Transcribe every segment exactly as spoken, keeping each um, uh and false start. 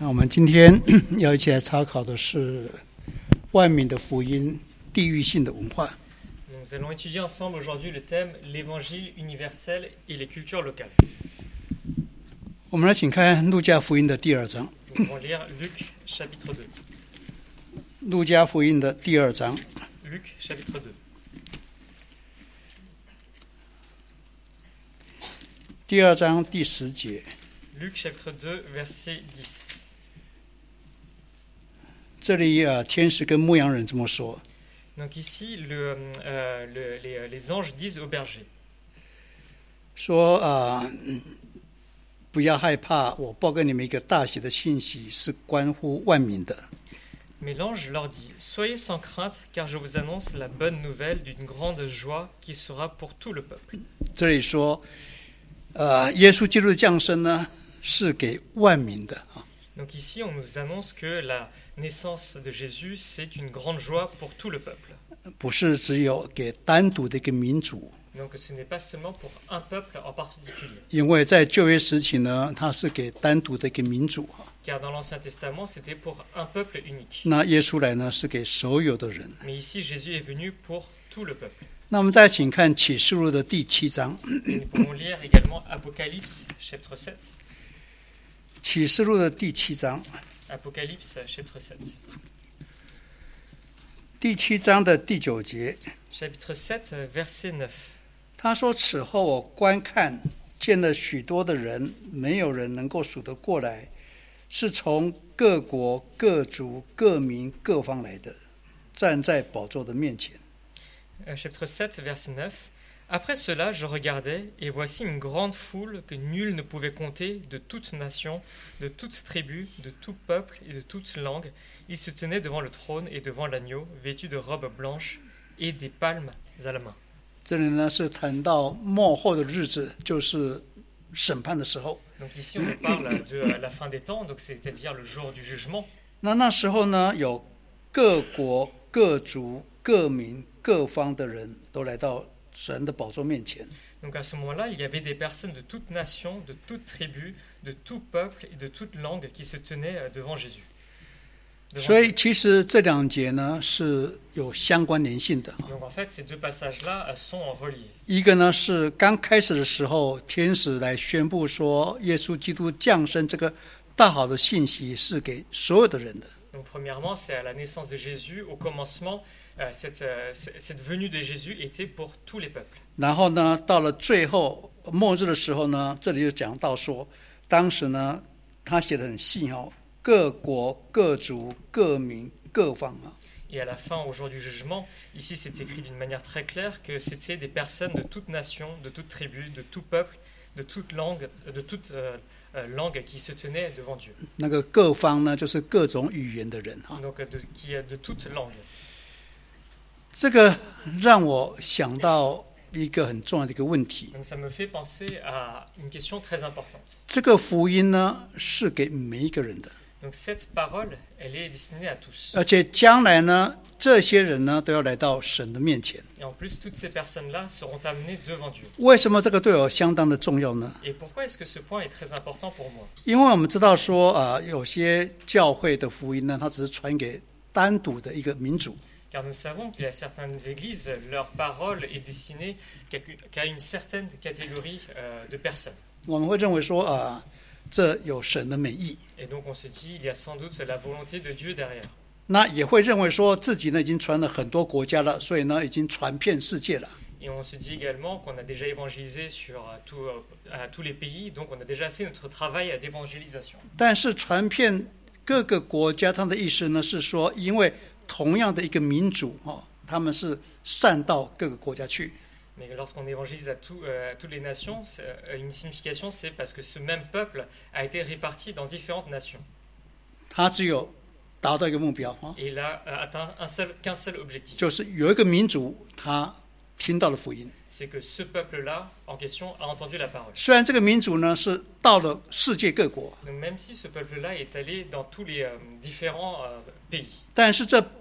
那我们今天要一起来查考的是万民的福音地域性的文化。 Nous allons étudier ensemble aujourd'hui le thème l'évangile universel et les cultures locales. 我们来请看路加福音的第二章。 Nous allons lire Luc chapitre deux. 路加福音的第二章。 Luc chapitre deux. 第二章第十节。 Luc chapitre deux verset dix. 这里啊，天使跟牧羊人这么说。 Donc ici, le, euh, le, les, les anges disent aux bergers. 说啊，不要害怕，我报给你们一个大喜的信息，是关乎万民的。 Mais l'ange leur dit, soyez sans crainte, car je vous annonce la bonne nouvelle d'une grande joie qui sera pour tout le peuple. 这里说，呃，耶稣基督的降生呢，是给万民的啊。 Donc ici, on nous annonce que la naissance de Jésus, c'est une grande joie pour tout le peuple. 不是只有给单独的一个民族。 Donc ce n'est pas seulement pour un peuple en particulier. 因为在旧约时期呢，它是给单独的一个民族啊。 Car dans l'Ancien Testament, c'était pour un peuple unique. 那耶稣来呢，是给所有的人。 Mais ici, Jésus est venu pour tout le peuple. 那我们再请看启示录的第七章。 Nous pouvons lire également Apocalypse, chapitre sept. 启示录的第七章。 Apocalypse, chapitre sept. 第七章的第九节。 Chapitre sept, verset neuf. 他说：“此后我观看，见了许多的人，没有人能够数得过来，是从各国、各族、各民、各方来的，站在宝座的面前。” Chapitre sept, verset neuf. Après cela, je regardais, et voici une grande foule que nul ne pouvait compter, de toute nation, de toute tribu, de tout peuple et de toute langue. Ils se tenaient devant le trône et devant l'agneau, vêtus de robes blanches et des palmes à la main. 这里呢是谈到末后的日子，就是审判的时候。 Donc ici, on nous parle de la fin des temps, donc c'est-à-dire le jour du jugement. 那那时候呢，有各国、各族、各民、各方的人都来到神的宝座面前。 Donc à ce moment-là, il y avait des personnes de toute nation, de toute tribu, de tout peuple et de toute langue qui se tenaient devant Jésus. 所以其实这两节呢是有相关联性的。 Donc en fait, ces deux passages-là sont reliés. 一个呢是刚开始的时候，天使来宣布说，耶稣基督降生这个大好的信息是给所有的人的。 Donc premièrement, c'est à la naissance de Jésus. Au commencement, euh, cette, euh, cette venue de Jésus était pour tous les peuples. 然后呢，到了最后末日的时候呢，这里就讲到说，当时呢，他写得很细哦，各国、各族、各民、各方啊。 Et à la fin, au jour du jugement, ici c'est écrit d'une manière très claire que c'était des personnes de toute nation, de toute tribu, de tout peuple, de toute langue, de toute euh, euh, langue qui se tenaient devant Dieu. 那个各方呢，就是各种语言的人哈。 Donc de, qui est de toute langue. 这个让我想到一个很重要的一个问题。 Donc ça me fait penser à une question très importante. 这个福音呢，是给每一个人的。 Donc cette parole, elle est destinée à tous. 而且将来呢，这些人呢都要来到神的面前。 Et en plus, toutes ces personnes-là seront amenées devant Dieu. 为什么这个对我相当的重要呢？ Et pourquoi est-ce que ce point est très important pour moi? 因为我们知道说啊，有些教会的福音呢，它只是传给单独的一个民族。 Car nous savons qu'il y a certaines églises, leur parole est destinée qu'à une certaine catégorie euh, de personnes. 我们会认为说啊，这有神的美意。 Et donc on se dit, il y a sans doute la volonté de Dieu derrière. 那也会认为说自己呢已经传了很多国家了，所以呢已经传遍世界了。 Et on se dit également qu'on a déjà évangélisé sur tout, à tous les pays, donc on a déjà fait notre travail d'évangélisation. 但是传遍各个国家，它的意思呢是说，因为同样的一个民族哦，他们是散到各个国家去。 Mais lorsqu'on évangélise à, tout, euh, à toutes les nations, une signification, c'est parce que ce même peuple a été réparti dans différentes nations. 他只有达到一个目标啊， Et il a atteint un seul, qu'un seul objectif. 就是有一个民族他听到了福音。 C'est que ce peuple-là, en question, a entendu la parole. 虽然这个民族呢是到了世界各国， Donc même si ce peuple-là est allé dans tous les euh, différents euh, pays. 但是这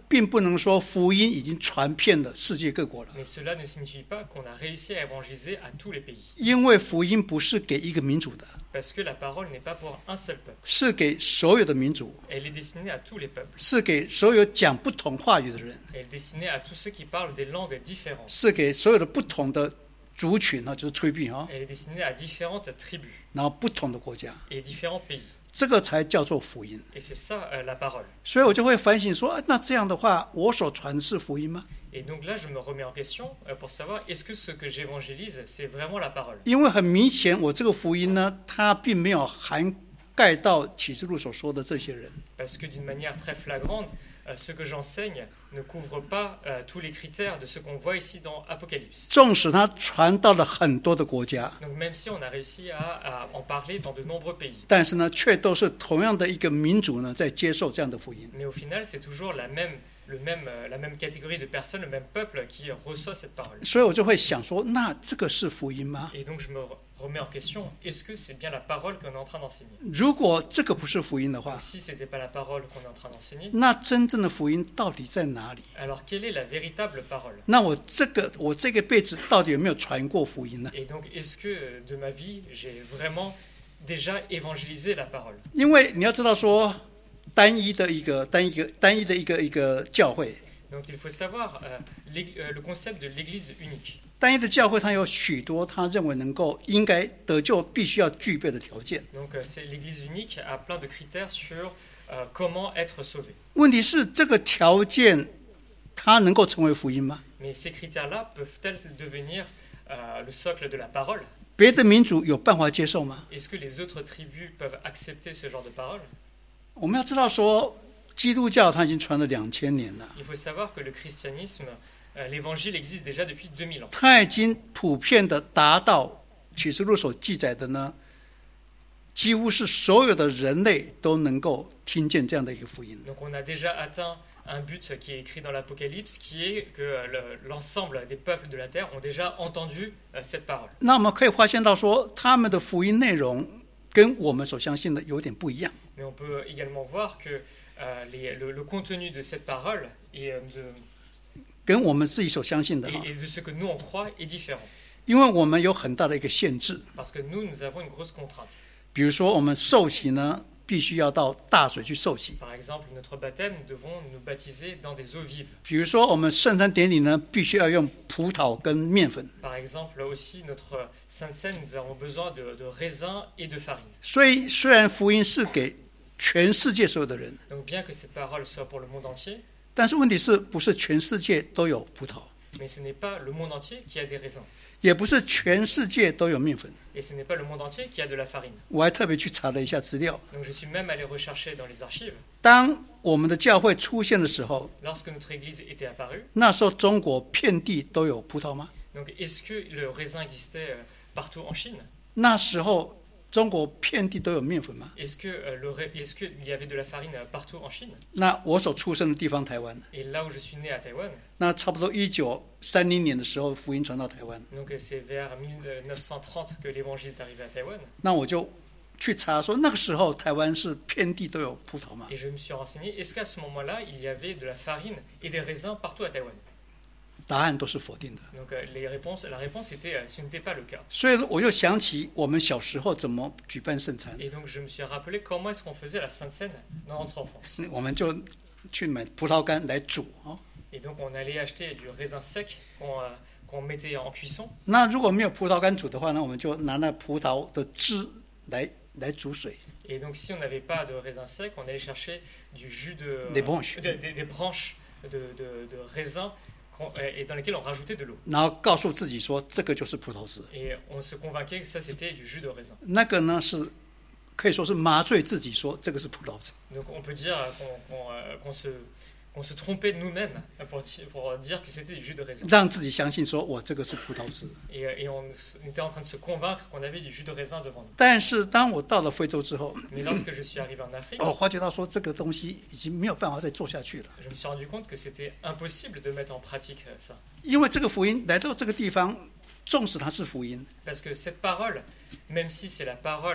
并不能说福音已经传遍了世界各国了， Mais cela ne signifie pas qu'on a réussi à évangéliser à tous les pays. 因为福音不是给一个民族的， Parce que la parole n'est pas pour un seul peuple. 是给所有的民族， Elle est destinée à tous les peuples. 是给所有讲不同话语的人， Elle est destinée à tous ceux qui parlent des langues différentes. 是给所有的不同的族群啊，就是 tribe 啊， Elle est destinée à différentes tribus 然后不同的国家， et différents pays. 这个才叫做福音。 Et c'est ça euh, la parole. 所以我就会反省说，啊那这样的话，我所传的是福音吗？ Et donc là, je me remets en question euh, pour savoir est-ce que ce que j'évangélise, c'est vraiment la parole? 因为很明显，我这个福音呢，它并没有涵盖到启示录所说的这些人。 Parce que d'une manière très flagrante, euh, ce que j'enseigne ne couvre pas euh, tous les critères de ce qu'on voit ici dans Apocalypse. 纵使它传到了很多的国家， Donc même si on a réussi à, à en parler dans de nombreux pays, 但是呢，却都是同样的一个民族呢，在接受这样的福音。 mais au final, c'est toujours la même, le même, euh, la même catégorie de personnes, le même peuple qui reçoit cette parole. 所以我就会想说，那这个是福音吗？ Et donc je me re- remets en question, est-ce que c'est bien la parole qu'on est en train d'enseigner? 如果这个不是福音的话 Et，si ce n'était pas la parole qu'on est en train d'enseigner, 那真正的福音到底在哪里？ alors quelle est la véritable parole? 那我这个我这个辈子到底有没有传过福音呢？ Et donc est-ce que euh, de ma vie, j'ai vraiment déjà évangélisé la parole? 因为你要知道说，单一的一个单一个单一的一个一个教会， Donc il faut savoir euh, l'ég- euh, le concept de l'église unique. 单一的教会它有许多他认为能够应该得救必须要具备的条件。 Donc euh, c'est l'église unique a plein de critères sur euh, comment être sauvé. 问题是这个条件，它能够成为福音吗？ Mais ces critères-là peuvent-elles devenir euh, le socle de la parole? 别的民族有办法接受吗？ Est-ce que les autres tribus peuvent accepter ce genre de parole? 我们要知道说，基督教它已经传了两千年了， Il faut savoir que le christianisme, euh, l'évangile existe déjà depuis deux mille ans. 它已经普遍的达到启示录所记载的呢，几乎是所有的人类都能够听见这样的一个福音。 Donc on a déjà atteint un but qui est écrit dans l'Apocalypse, qui est que euh, le- l'ensemble des peuples de la terre ont déjà entendu euh, cette parole. 那我们可以发现到说，他们的福音内容跟我们所相信的有点不一样。 Mais on peut également voir que euh, les- le, le contenu de cette parole et, euh, de, 跟我们自己所相信的哈， et- et de ce que nous on croit est différent. 因为我们有很大的一个限制， Parce que nous, nous avons une grosse contrainte. 比如说我们受洗呢，必须要到大水去受洗； Par exemple, notre baptême, nous devons nous baptiser dans des eaux vives. 比如说我们圣餐典礼呢，必须要用葡萄跟面粉。 Par exemple, aussi, notre Sainte Seine, nous avons besoin de, de raisins et de farine. 所以虽然福音是给全世界所有的人， Donc bien que cette parole soit pour le monde entier, 但是问题是不是全世界都有葡萄， mais ce n'est pas le monde entier qui a des raisins. 也不是全世界都有面粉。 Et ce n'est pas le monde entier qui a de la farine. 我还特别去查了一下资料， Donc je suis même allé rechercher dans les archives. 当我们的教会出现的时候， Lorsque notre église était apparue, 那时候中国遍地都有葡萄吗？ donc est-ce que le raisin existait euh, partout en Chine? 那时候中国遍地都有面粉吗？ Est-ce que euh, le ra- est-ce qu'il y avait de la farine euh, partout en Chine? 那我所出生的地方台湾， Et là où je suis né à Taïwan, 那差不多一九三零年的时候，福音传到台湾， donc euh, c'est vers mille neuf cent trente que l'évangile est arrivé à Taïwan. 那我就去查说，那个时候台湾是遍地都有葡萄吗？ Et je me suis renseigné, est-ce qu'à ce moment-là, il y avait de la farine et des raisins partout à Taïwan? 答案都是否定的。 Donc euh, les réponses, la réponse était euh, ce n'était pas le cas. 所以我就想起我们小时候怎么举办圣餐， Et donc je me suis rappelé comment est-ce qu'on faisait la Sainte Seine dans notre enfance. 我们就去买葡萄干来煮哦。 Et donc on allait acheter du raisin sec qu'on euh, qu'on mettait en cuisson. 那如果没有葡萄干煮的话呢，我们就拿那葡萄的汁来来煮水。 Et donc si on n'avait pas de raisin sec, on allait chercher du jus de... Des branches. de- des, des branches de, de, de raisin qu'on- et dans lesquelles on rajoutait de l'eau. 然后告诉自己说这个就是葡萄汁， Et on se convainquait que ça c'était du jus de raisin. 那个呢是可以说是麻醉自己说这个是葡萄汁。 Donc on peut dire qu'on qu'on, euh, qu'on se, qu'on se trompait de nous-mêmes pour, ti- pour dire que c'était du jus de raisin. 让自己相信说我这个是葡萄汁。 Et, euh, et on s- on était en train de se convaincre qu'on avait du jus de raisin devant nous. 但是当我到了非洲之后， Mais lorsque je suis arrivé en Afrique, 我发觉到说这个东西已经没有办法再做下去了， je me suis rendu compte que c'était impossible de mettre en pratique euh, ça. 因为这个福音来到这个地方，纵使它是福音， Parce que cette parole, même si c'est la parole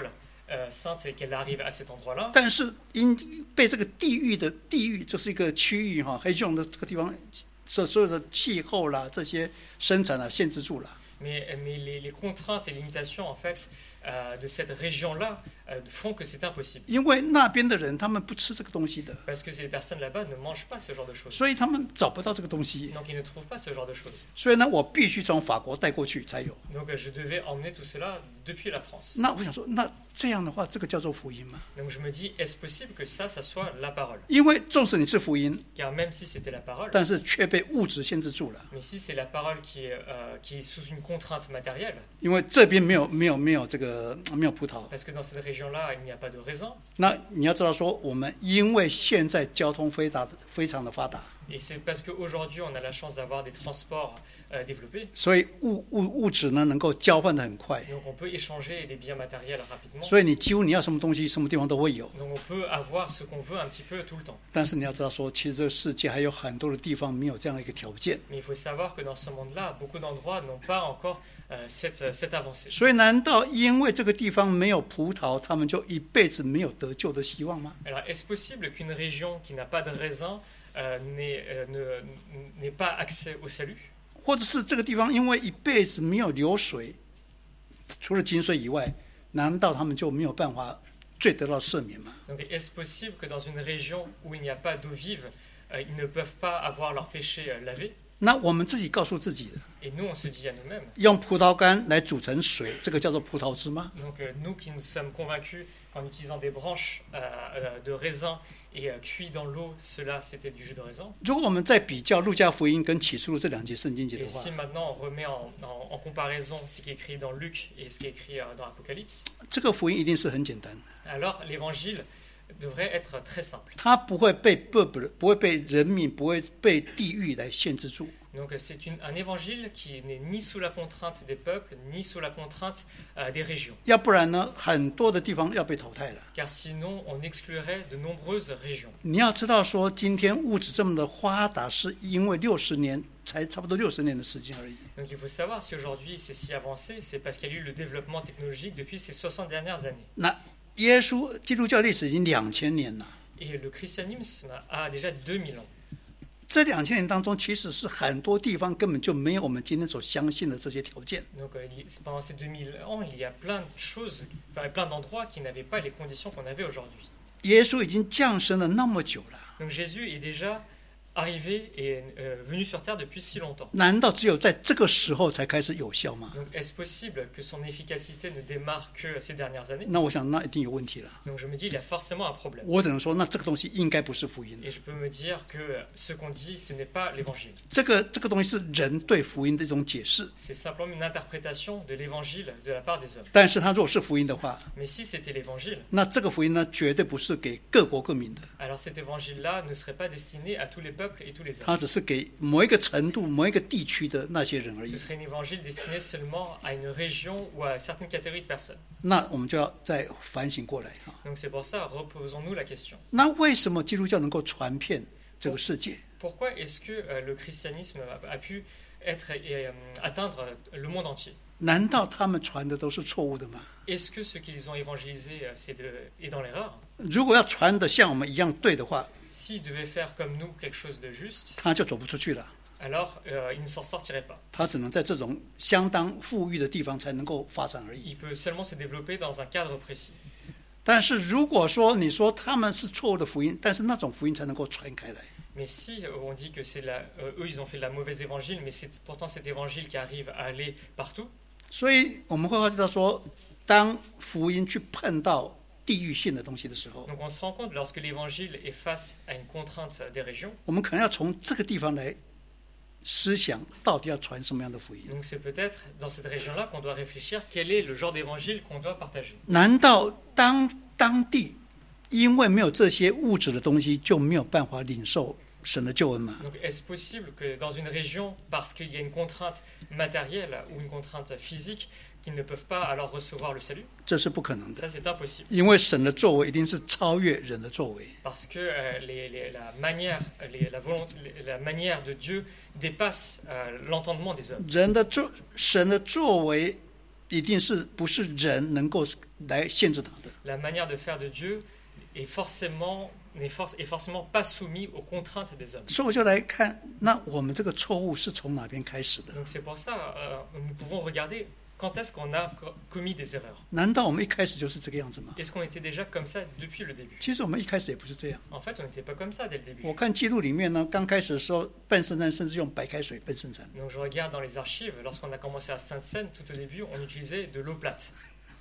euh, sainte et qu'elle arrive à cet endroit-là. 但是因被这个地域的地域，这是一个区域哈，黑熊的这个地方所所有的气候啦，这些生产啊限制住了。 Mais, mais les, les contraintes et limitations en fait euh, de cette région-là euh, font que c'est impossible. 因为那边的人他们不吃这个东西的， Parce que ces personnes là-bas ne mangent pas ce genre de choses. 所以他们找不到这个东西。 Donc ils ne trouvent pas ce genre de choses. 所以呢，我必须从法国带过去才有。 Donc euh, je devais emmener tout cela depuis la France. 那我想说，那这样的话，这个叫做福音吗？ Donc je me dis, est-ce possible que ça, ça soit la parole? 因为纵使你是福音， Car même si c'était la parole, 但是却被物质限制住了。 mais si c'est la parole qui est, euh, qui est sous une contrainte matérielle, 因为这边没有没有没有这个没有葡萄。 parce que dans cette région-là, il n'y a pas de raisin, 那你要知道说，我们因为现在交通非常非常的发达， et c'est parce qu'aujourd'hui, on a la chance d'avoir des transports euh, développés, 所以物物物质呢能够交换的很快。 donc on peut échanger les biens matériels rapidement. 所以你几乎你要什么东西，什么地方都会有。 Donc on peut avoir ce qu'on veut un petit peu tout le temps. 但是你要知道说，其实这个世界还有很多的地方没有这样的一个条件。 Mais il faut savoir que dans ce monde-là, beaucoup d'endroits n'ont pas encore euh, cette, cette avancée. 所以难道因为这个地方没有葡萄，他们就一辈子没有得救的希望吗？ Alors, est-ce possible qu'une région qui n'a pas de raisin euh, n'ait, euh, ne- n'ait pas accès au salut? 或者是这个地方因为一辈子没有流水，除了井水以外，难道他们就没有办法罪得到赦免吗？ Donc, est-ce possible que dans une région où il n'y a pas d'eau vive, euh, ils ne peuvent pas avoir leurs péchés euh, lavés? 那我们自己告诉自己的， Et nous, on se dit à nous-mêmes. 用葡萄干来煮成水，这个叫做葡萄汁吗？ Donc, euh, nous qui nous sommes convaincus qu'en utilisant des branches euh, euh, de raisin et euh, cuit dans l'eau, cela c'était du jus de raisin. 如果我们再比较路加福音跟启示录这两节圣经节 Et 的话 si，maintenant on remet en, en- en comparaison ce qui est écrit dans Luc et ce qui est écrit euh, dans Apocalypse, 这个福音一定是很简单的， alors l'évangile devrait être très simple. 它不会被 peuple，不会被人民，不会被地域来限制住。 Donc c'est une- un évangile qui n'est ni sous la contrainte des peuples, ni sous la contrainte euh, des régions. 要不然呢，很多的地方要被淘汰了。 Car sinon on exclurait de nombreuses régions. 你要知道说，今天物质这么的发达，是因为六十年才差不多六十年的时间而已。 Donc il faut savoir si aujourd'hui c'est si avancé, c'est parce qu'il y a eu le développement technologique depuis ces soixante dernières années. 那耶稣基督教历史已经两千年了， Et le christianisme a déjà deux mille ans. 这两千年当中，其实是很多地方根本就没有我们今天所相信的这些条件。 Donc euh, il- pendant ces deux mille ans, il y a plein de choses, enfin plein d'endroits qui n'avaient pas les conditions qu'on avait aujourd'hui. 耶稣已经降生了那么久了， Donc Jésus est déjà arrivé et euh, venu sur terre depuis si longtemps. 难道只有在这个时候才开始有效吗？ Donc est-ce possible que son efficacité ne démarre que ces dernières années? 那我想那一定有问题了。 Donc je me dis, il y a forcément un problème. 我只能说，那这个东西应该不是福音。 Et je peux me dire que ce qu'on dit, ce n'est pas l'évangile. 这个这个东西是人对福音的一种解释， C'est simplement une interprétation de l'évangile de la part des hommes. 但是它如果是福音的话， Mais si c'était l'évangile, 那这个福音呢，绝对不是给各国各民的， alors cet évangile-là ne serait pas destiné à tous les peuples et tous les hommes. 它只是给某一个程度、某一个地区的那些人而已 Ce。serait un évangile destiné seulement à une région ou à certaines catégories de personnes. 那我们就要再反省过来啊。 Donc c'est pour ça, reposons-nous la question. 那为什么基督教能够传遍这个世界？ Pourquoi est-ce que euh, le christianisme a, a pu être, et, euh, atteindre le monde entier? 难道他们传的都是错误的吗？ Est-ce que ce qu'ils ont évangélisé euh, c'est de, est dans l'erreur? 如果要传的像我们一样对的话， S'ils devaient faire comme nous quelque chose de juste, 他就走不出去了。 alors euh, ils ne s'en sortiraient pas. 他只能在这种相当富裕的地方才能够发展而已。 Il peut seulement se développer dans un cadre précis. 但是如果说你说他们是错误的福音，但是那种福音才能够传开来。 Mais si euh, on dit que c'est la, euh, eux ils ont fait de la mauvaise évangile, mais c'est pourtant cet évangile qui arrive à aller partout. 所以我们会发觉到说，当福音去碰到地域性的东西的时候， Donc on se rend compte lorsque l'évangile est face à une contrainte des régions. 我们可能要从这个地方来思想，到底要传什么样的福音？ Donc c'est peut-être dans cette région-là qu'on doit réfléchir quel est le genre d'évangile qu'on doit partager. 难道当当地因为没有这些物质的东西，就没有办法领受神的救恩吗？ Donc est-ce possible que dans une région, parce qu'il y a une contrainte matérielle ou une contrainte physique, qu'ils ne peuvent pas alors recevoir le salut? 这是不可能的， Ça c'est impossible. 因为神的作为一定是超越人的作为。 Parce que euh, les, les, la, manière, les, la, volonté, les, la manière de Dieu dépasse euh, l'entendement des hommes. 人的作，神的作为一定是不是人能够来限制他的。 La manière de faire de Dieu est forcément, n'est for- est forcément pas soumise aux contraintes des hommes. 所以我就来看，那我们这个错误是从哪边开始的？ Donc c'est pour ça euh, nous pouvons regarder quand est-ce qu'on a co- commis des erreurs. 难道我们一开始就是这个样子吗？ Est-ce qu'on était déjà comme ça depuis le début? 其实我们一开始也不是这样。 En fait, on n'était pas comme ça dès le début. 我看记录里面呢，刚开始的时候办圣餐，甚至用白开水办圣餐。 Donc je regarde dans les archives, lorsqu'on a commencé à Sainte-Seine, tout au début, on utilisait de l'eau plate.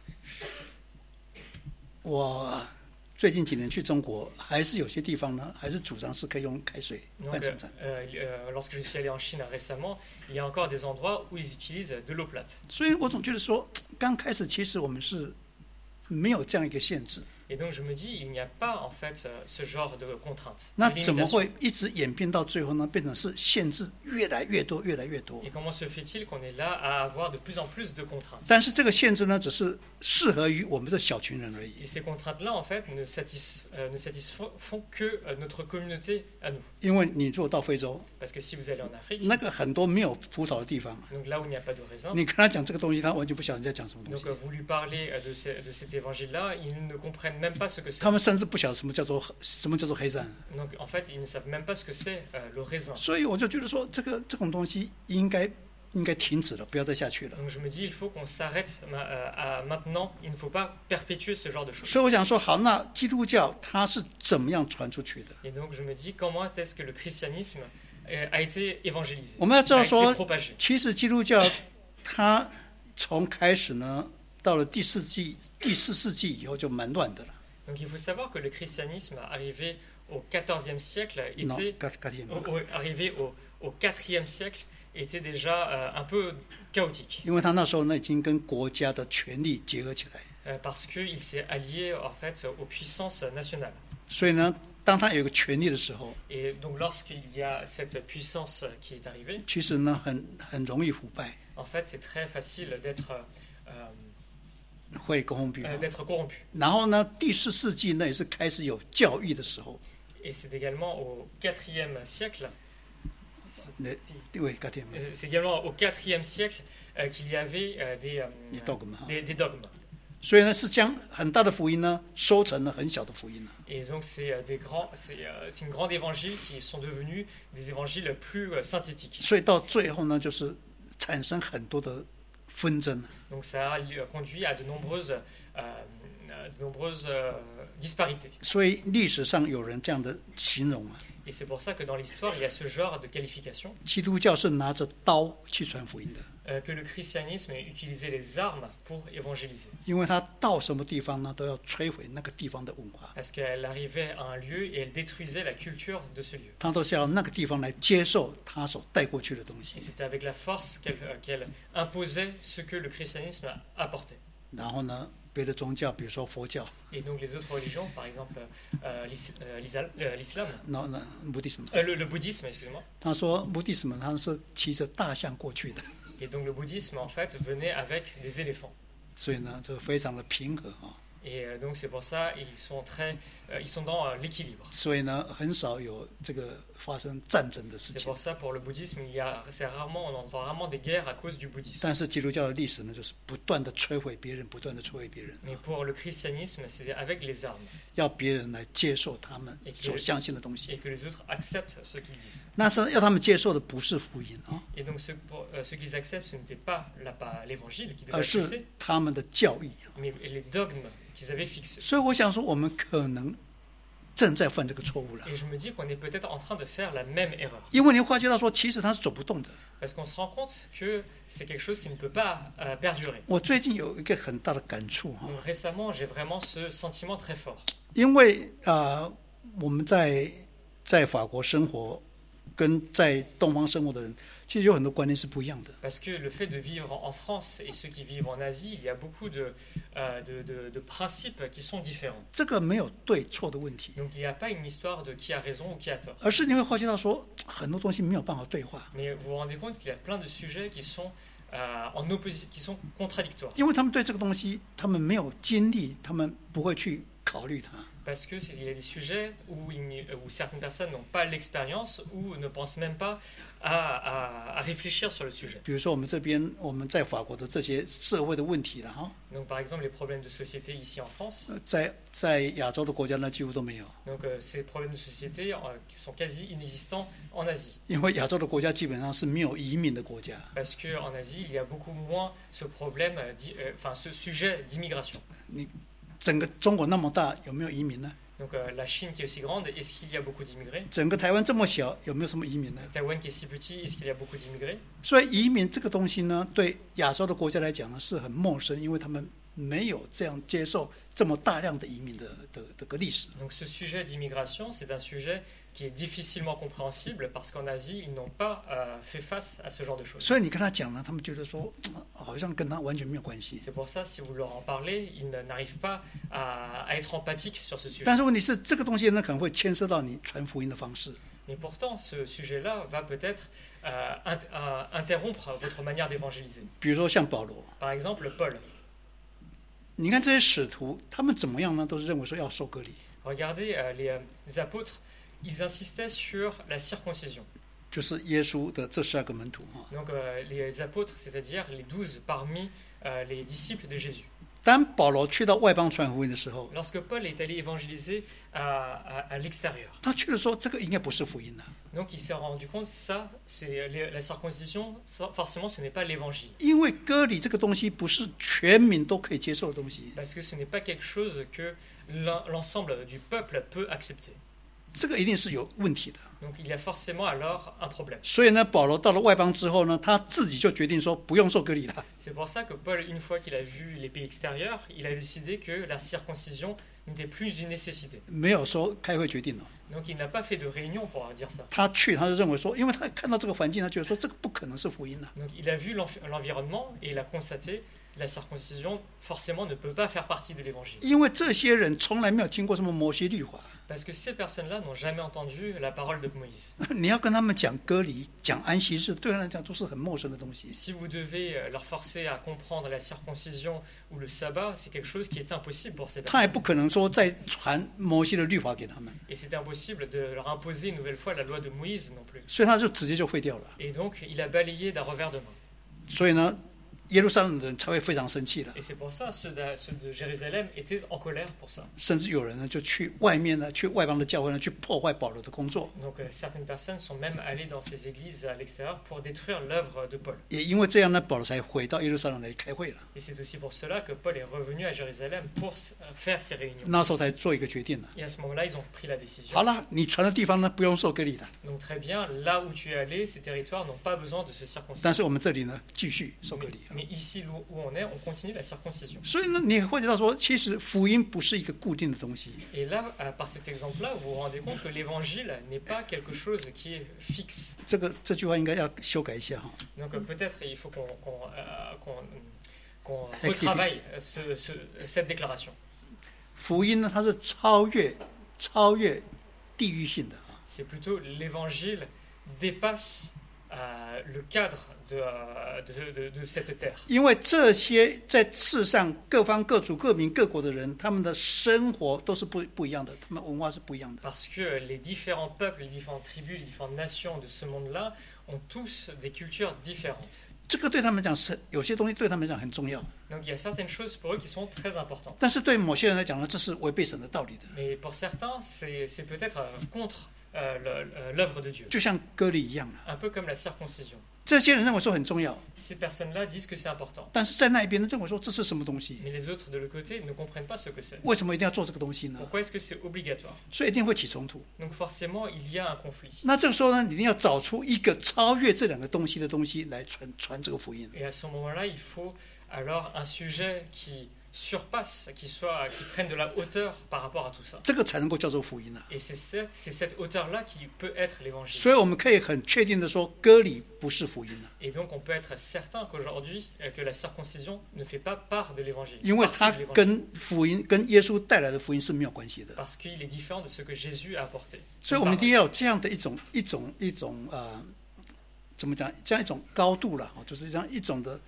我最近几年去中国，还是有些地方呢，还是主张是可以用开水 Donc, 办圣餐。 euh, euh, lorsque je suis allé en Chine récemment, il y a encore des endroits où ils utilisent de l'eau plate. 所以我总觉得说，刚开始其实我们是没有这样一个限制， Et donc je me dis, il n'y a pas en fait euh, ce genre de contraintes. 那 de 怎么 limitations. 会一直演变到最后呢？变成是限制越来越多，越来越多。 Et comment se fait-il qu'on est là à avoir de plus en plus de contraintes? 但是这个限制呢，只是适合于我们这小群人而已。 Et ces contraintes-là, en fait, ne, satisf- euh, ne satisfont que euh, notre communauté à nous. 因为你如果到非洲， Parce que si vous allez en Afrique, 那个很多没有葡萄的地方， donc là où il n'y a pas de raisin, 你跟他讲这个东西，他完全不晓得你在讲什么东 donc 西 euh,，vous lui parlez euh, de, ces- de cet évangile-là, ils ne comprennent même pas ce que c'est. 他们甚至不晓得什么叫做什么叫做黑山。 Donc en fait, ils ne savent même pas ce que c'est euh, le raisin. 所以我就觉得说，这个这种东西应该应该停止了，不要再下去了。 Donc je me dis, il faut qu'on s'arrête ma- euh, à maintenant, il ne faut pas perpétuer ce genre de choses. 所以我想说，好，那基督教它是怎么样传出去的？ Et donc je me dis, comment est-ce que le christianisme euh, a été évangélisé, 我们要知 a 道 été 说， propagé? 其实基督教它从开始呢，到了第四纪、第四世纪以后就蛮乱的了。 Donc il faut savoir que le christianisme arrivé au quatorzième siècle 喏 était ，嘎嘎天 au, au- arrivé au, au quatrième siècle était déjà euh, un peu chaotique 因为他那时候呢已经跟国家的权力结合起来， euh, parce qu'il s'est allié en fait aux puissances nationales. 所以呢，当他有一个权力的时候， Et donc lorsqu'il y a cette puissance qui est arrivée, 其实呢很很容易腐败， en fait c'est très facile d'être euh, 会corrompu。 euh, d'être corrompu. 然后呢，第四世纪呢也是开始有教育的时候， Et c'est également au quatrième siècle, 那对嘎天 euh, c'est également au quatrième siècle euh, qu'il y avait euh, des, euh, 你 dogma 哈， des, des dogmes. 所以呢是将很大的福音呢收成了很小的福音了。 Et donc c'est euh, des grands, c'est, euh, c'est une grande évangile qui sont devenus des évangiles plus euh, synthétiques. 所以到最后呢，就是产生很多的纷争。 Donc ça a euh, conduit à de nombreuses, euh, de nombreuses euh, disparités. 所以历史上有人这样的形容啊， Et c'est pour ça que dans l'histoire, il y a ce genre de qualification, 基督教是拿着刀去传福音的， euh, que le christianisme utilisait les armes pour évangéliser. 因为他到什么地方呢，都要摧毁那个地方的文化， Parce qu'elle arrivait à un lieu et elle détruisait la culture de ce lieu. 他都是要那个地方来接受他所带过去的东 Et 西， c'était avec la force qu'elle euh, qu'elle imposait ce que le christianisme apportait. 然后呢，别的宗教，比如说佛教， Et donc les autres religions, par exemple euh, l'is- euh, l'isal- euh, l'islam, 那那目的什么？ euh, le, le bouddhisme, excusez-moi. 他说目的什么？他是骑着大象过去的， Et donc le bouddhisme, en fait, venait avec des éléphants. 所以呢，就非常的平和啊。 Et euh, donc c'est pour ça ils sont très, euh, ils sont dans euh, l'équilibre. 所以呢，很少有这个发生战争的事 C'est 情。 pour ça pour le bouddhisme, il y a, c'est rarement, on entend rarement des guerres à cause du bouddhisme. 但是基督教的历史呢，就是不断的摧毁别人，不断的摧毁别人， Mais pour le christianisme, c'est avec les armes 要别人来接受他们所相信的东 et 西。 que les autres acceptent ce qu'ils disent. 那是要他们接受的不是福音啊， Et donc ce, pour- euh, ce qu'ils acceptent, ce n'était pas, la, pas l'évangile qu'ils devaient 而 accepter, 是他们的教义。 mais les dogmes qu'ils avaient fixés. 所以我想说，我们可能正在犯这个错误了， Et je me dis qu'on est peut-être en train de faire la même erreur. 因为你会发觉到说，其实它是走不动的。 Parce qu'on se rend compte que c'est quelque chose qui ne peut pas euh, perdurer. 我最近有一个很大的感触哈， Donc récemment, j'ai vraiment ce sentiment très fort. 因为啊、呃我们在在法国生活，跟在东方生活的人，其实有很多观念是不一样的。 Parce que le fait de vivre en France et ceux qui vivent en Asie, il y a beaucoup de, euh, de, de- de principes qui sont différents. 这个没有对错的问题， Donc il n'y a pas une histoire de qui a raison ou qui a tort. 而是你会发觉到说，很多东西没有办法对话， Mais vous vous rendez compte qu'il y a plein de sujets qui sont, euh, en opposi- qui sont contradictoires. 因为他们对这个东西，他们没有经历，他们不会去考虑它。 Parce qu'il y a des sujets où, il, où certaines personnes n'ont pas l'expérience ou ne pensent même pas à, à, à réfléchir sur le sujet. 比如说我们这边我们在法国的这些社会的问题了哈， Donc par exemple les problèmes de société ici en France. 在在亚洲的国家呢几乎都没有。 Donc euh, ces problèmes de société euh, qui sont quasi inexistants en Asie. 因为亚洲的国家基本上是没有移民的国家。 Parce qu'en Asie il y a beaucoup moins ce problème, euh, enfin ce sujet d'immigration. 你整个中国那么大，有没有移民呢？ Donc euh, la Chine qui est aussi grande, est-ce qu'il y a beaucoup d'immigrés? 整个台湾这么小，有没有什么移民呢？ Taïwan qui est si petit, est-ce qu'il y a beaucoup d'immigrés? 所以移民这个东西呢，对亚洲的国家来讲呢是很陌生，因为他们没有这样接受这么大量的移民的的的个历史。 Donc ce sujet d'immigration, c'est un sujet qui est difficilement compréhensible parce qu'en Asie, ils n'ont pas euh, fait face à ce genre de choses. 所以你跟他讲呢，他们觉得说，好像跟他完全没有关系。 C'est pour ça, si vous leur en parlez, ils n'arrivent pas à, à être empathiques sur ce sujet. 但是问题是，这个东西呢可能会牵涉到你传福音的方式。 Mais pourtant, ce sujet-là va peut-être euh, int- euh, interrompre votre manière d'évangéliser. 比如说像保罗， Par exemple, Paul. 你看这些使徒，他们怎么样呢？都是认为说要受割礼， Regardez euh, les, euh, les apôtres, ils insistaient sur la circoncision. 就是耶稣的这十二个门徒啊。 Donc euh, les apôtres, c'est-à-dire les douze parmi euh, les disciples de Jésus. 当保罗去到外邦传福音的时候， Lorsque Paul est allé évangéliser à, à, à l'extérieur, 他去的时候，这个应该不是福音了， donc il s'est rendu compte ça, c'est les- la circoncision, ça, forcément ce n'est pas l'évangile. 因为割礼这个东西不是全民都可以接受的东西， Parce que ce n'est pas quelque chose que l'en- l'ensemble du peuple peut accepter. 这个一定是有问题的。 Donc il y a forcément alors un problème. 所以呢，保罗到了外邦之后呢，他自己就决定说不用受割礼了。 C'est pour ça que Paul, une fois qu'il a vu les pays extérieurs, il a décidé que la circoncision n'était plus une nécessité. 没有说开会决定了， Donc il n'a pas fait de réunion pour dire ça. 他去他就认为说，因为他看到这个环境，他觉得说这个不可能是福音了。 Donc il a vu l'enf- l'environnement et il a constaté la circoncision forcément ne peut pas faire partie de l'évangile. 因为这些人从来没有听过什么摩西律法， Parce que ces personnes-là n'ont jamais entendu la parole de Moïse. 你要跟他们讲割礼、讲安息日，对他们来讲都是很陌生的东西。 Si vous devez euh, leur forcer à comprendre la circoncision ou le sabbat, c'est quelque chose qui est impossible pour ces 他也 personnes. 不可能说再传摩西的律法给他们， Et c'est impossible de leur imposer une nouvelle fois la loi de Moïse non plus. 所以他就直接就废掉了。 Et donc il a balayé d'un revers de main. 所以呢，耶路撒冷的人才会非常生气了， Et c'est pour ça ceux de, ceux de Jérusalem étaient en colère pour ça. 甚至有人呢就去外面呢，去外邦的教会呢，去破坏保罗的工作。 Donc euh, certaines personnes sont même allées dans ces églises à l'extérieur pour détruire l'œuvre de Paul. 也因为这样呢，保罗才回到耶路撒冷来开会了。 Et c'est aussi pour cela que Paul est revenu à Jérusalem pour s- euh, faire ces réunions. 那时候才做一个决定了。 Et à ce moment-là, ils ont pris la décision. 好了，你传的地方呢不用受割礼了， Donc très bien, là où tu es allé, ces territoires n'ont pas besoin de se circoncire. 但是我们这里呢继续受割 Mais, 礼。 mais ici où, où on est, on continue la circoncision. 所以呢，你会知道说，其实福音不是一个固定的东西， Et là, euh, par cet exemple-là, vous vous rendez compte que l'évangile n'est pas quelque chose qui est fixe. 这个这句话应该要修改一下哈。 Donc euh, peut-être il faut qu'on qu'on, euh, qu'on- qu'on retravaille ce- ce- cette déclaration. 福音呢，它是超越超越地域性的啊。 C'est plutôt l'évangile dépasse euh, le cadre de, euh, de, de- de cette terre. 因为这些在世上各方各族各民各国的人，他们的生活都是不不一样的，他们文化是不一样的。 Parce que les différents peuples, les différentes tribus, les différentes nations de ce monde-là ont tous des cultures différentes. 这个对他们讲是有些东西对他们讲很重要， Donc il y a certaines choses pour eux qui sont très importantes. 但是对某些人来讲呢，这是违背神的道理的。 Mais pour certains, c'est c'est peut-être euh, contre euh, le- euh, l'œuvre de Dieu. 就像割礼一样啊， Un peu comme la circoncision. 这些人认为说很重要， Ces personnes-là disent que c'est important. 但是在那一边呢认为说这是什么东西？ Mais les autres de l'autre côté ne comprennent pas ce que c'est. 为什么一定要做这个东西呢？ Pourquoi est-ce que c'est obligatoire? 所以一定会起冲突。 Donc forcément, il y a un conflit. 那这个时候呢，你一定要找出一个超越这两个东西的东西来传传这个福音。 Et à ce moment-là, il faut alors un sujet qui surpasse, qui, soit, qui prenne de la hauteur par rapport à tout ça. 这个才能够叫做福音啊。 Et c'est cette, c'est cette hauteur-là qui peut être l'évangile. 所以我们可以很确定的说，割礼不是福音啊， Et donc on peut être certain qu'aujourd'hui, euh, que la circoncision ne fait pas part de l'évangile. 因为 partie 它 de l'évangile. 跟福音、跟耶稣带来的福音是没有关系的。 Parce qu'il est différent de ce que Jésus a apporté. 所以我们一定要有这样的一种一种一种呃，怎么讲？这样一种高度了，就是这样一种的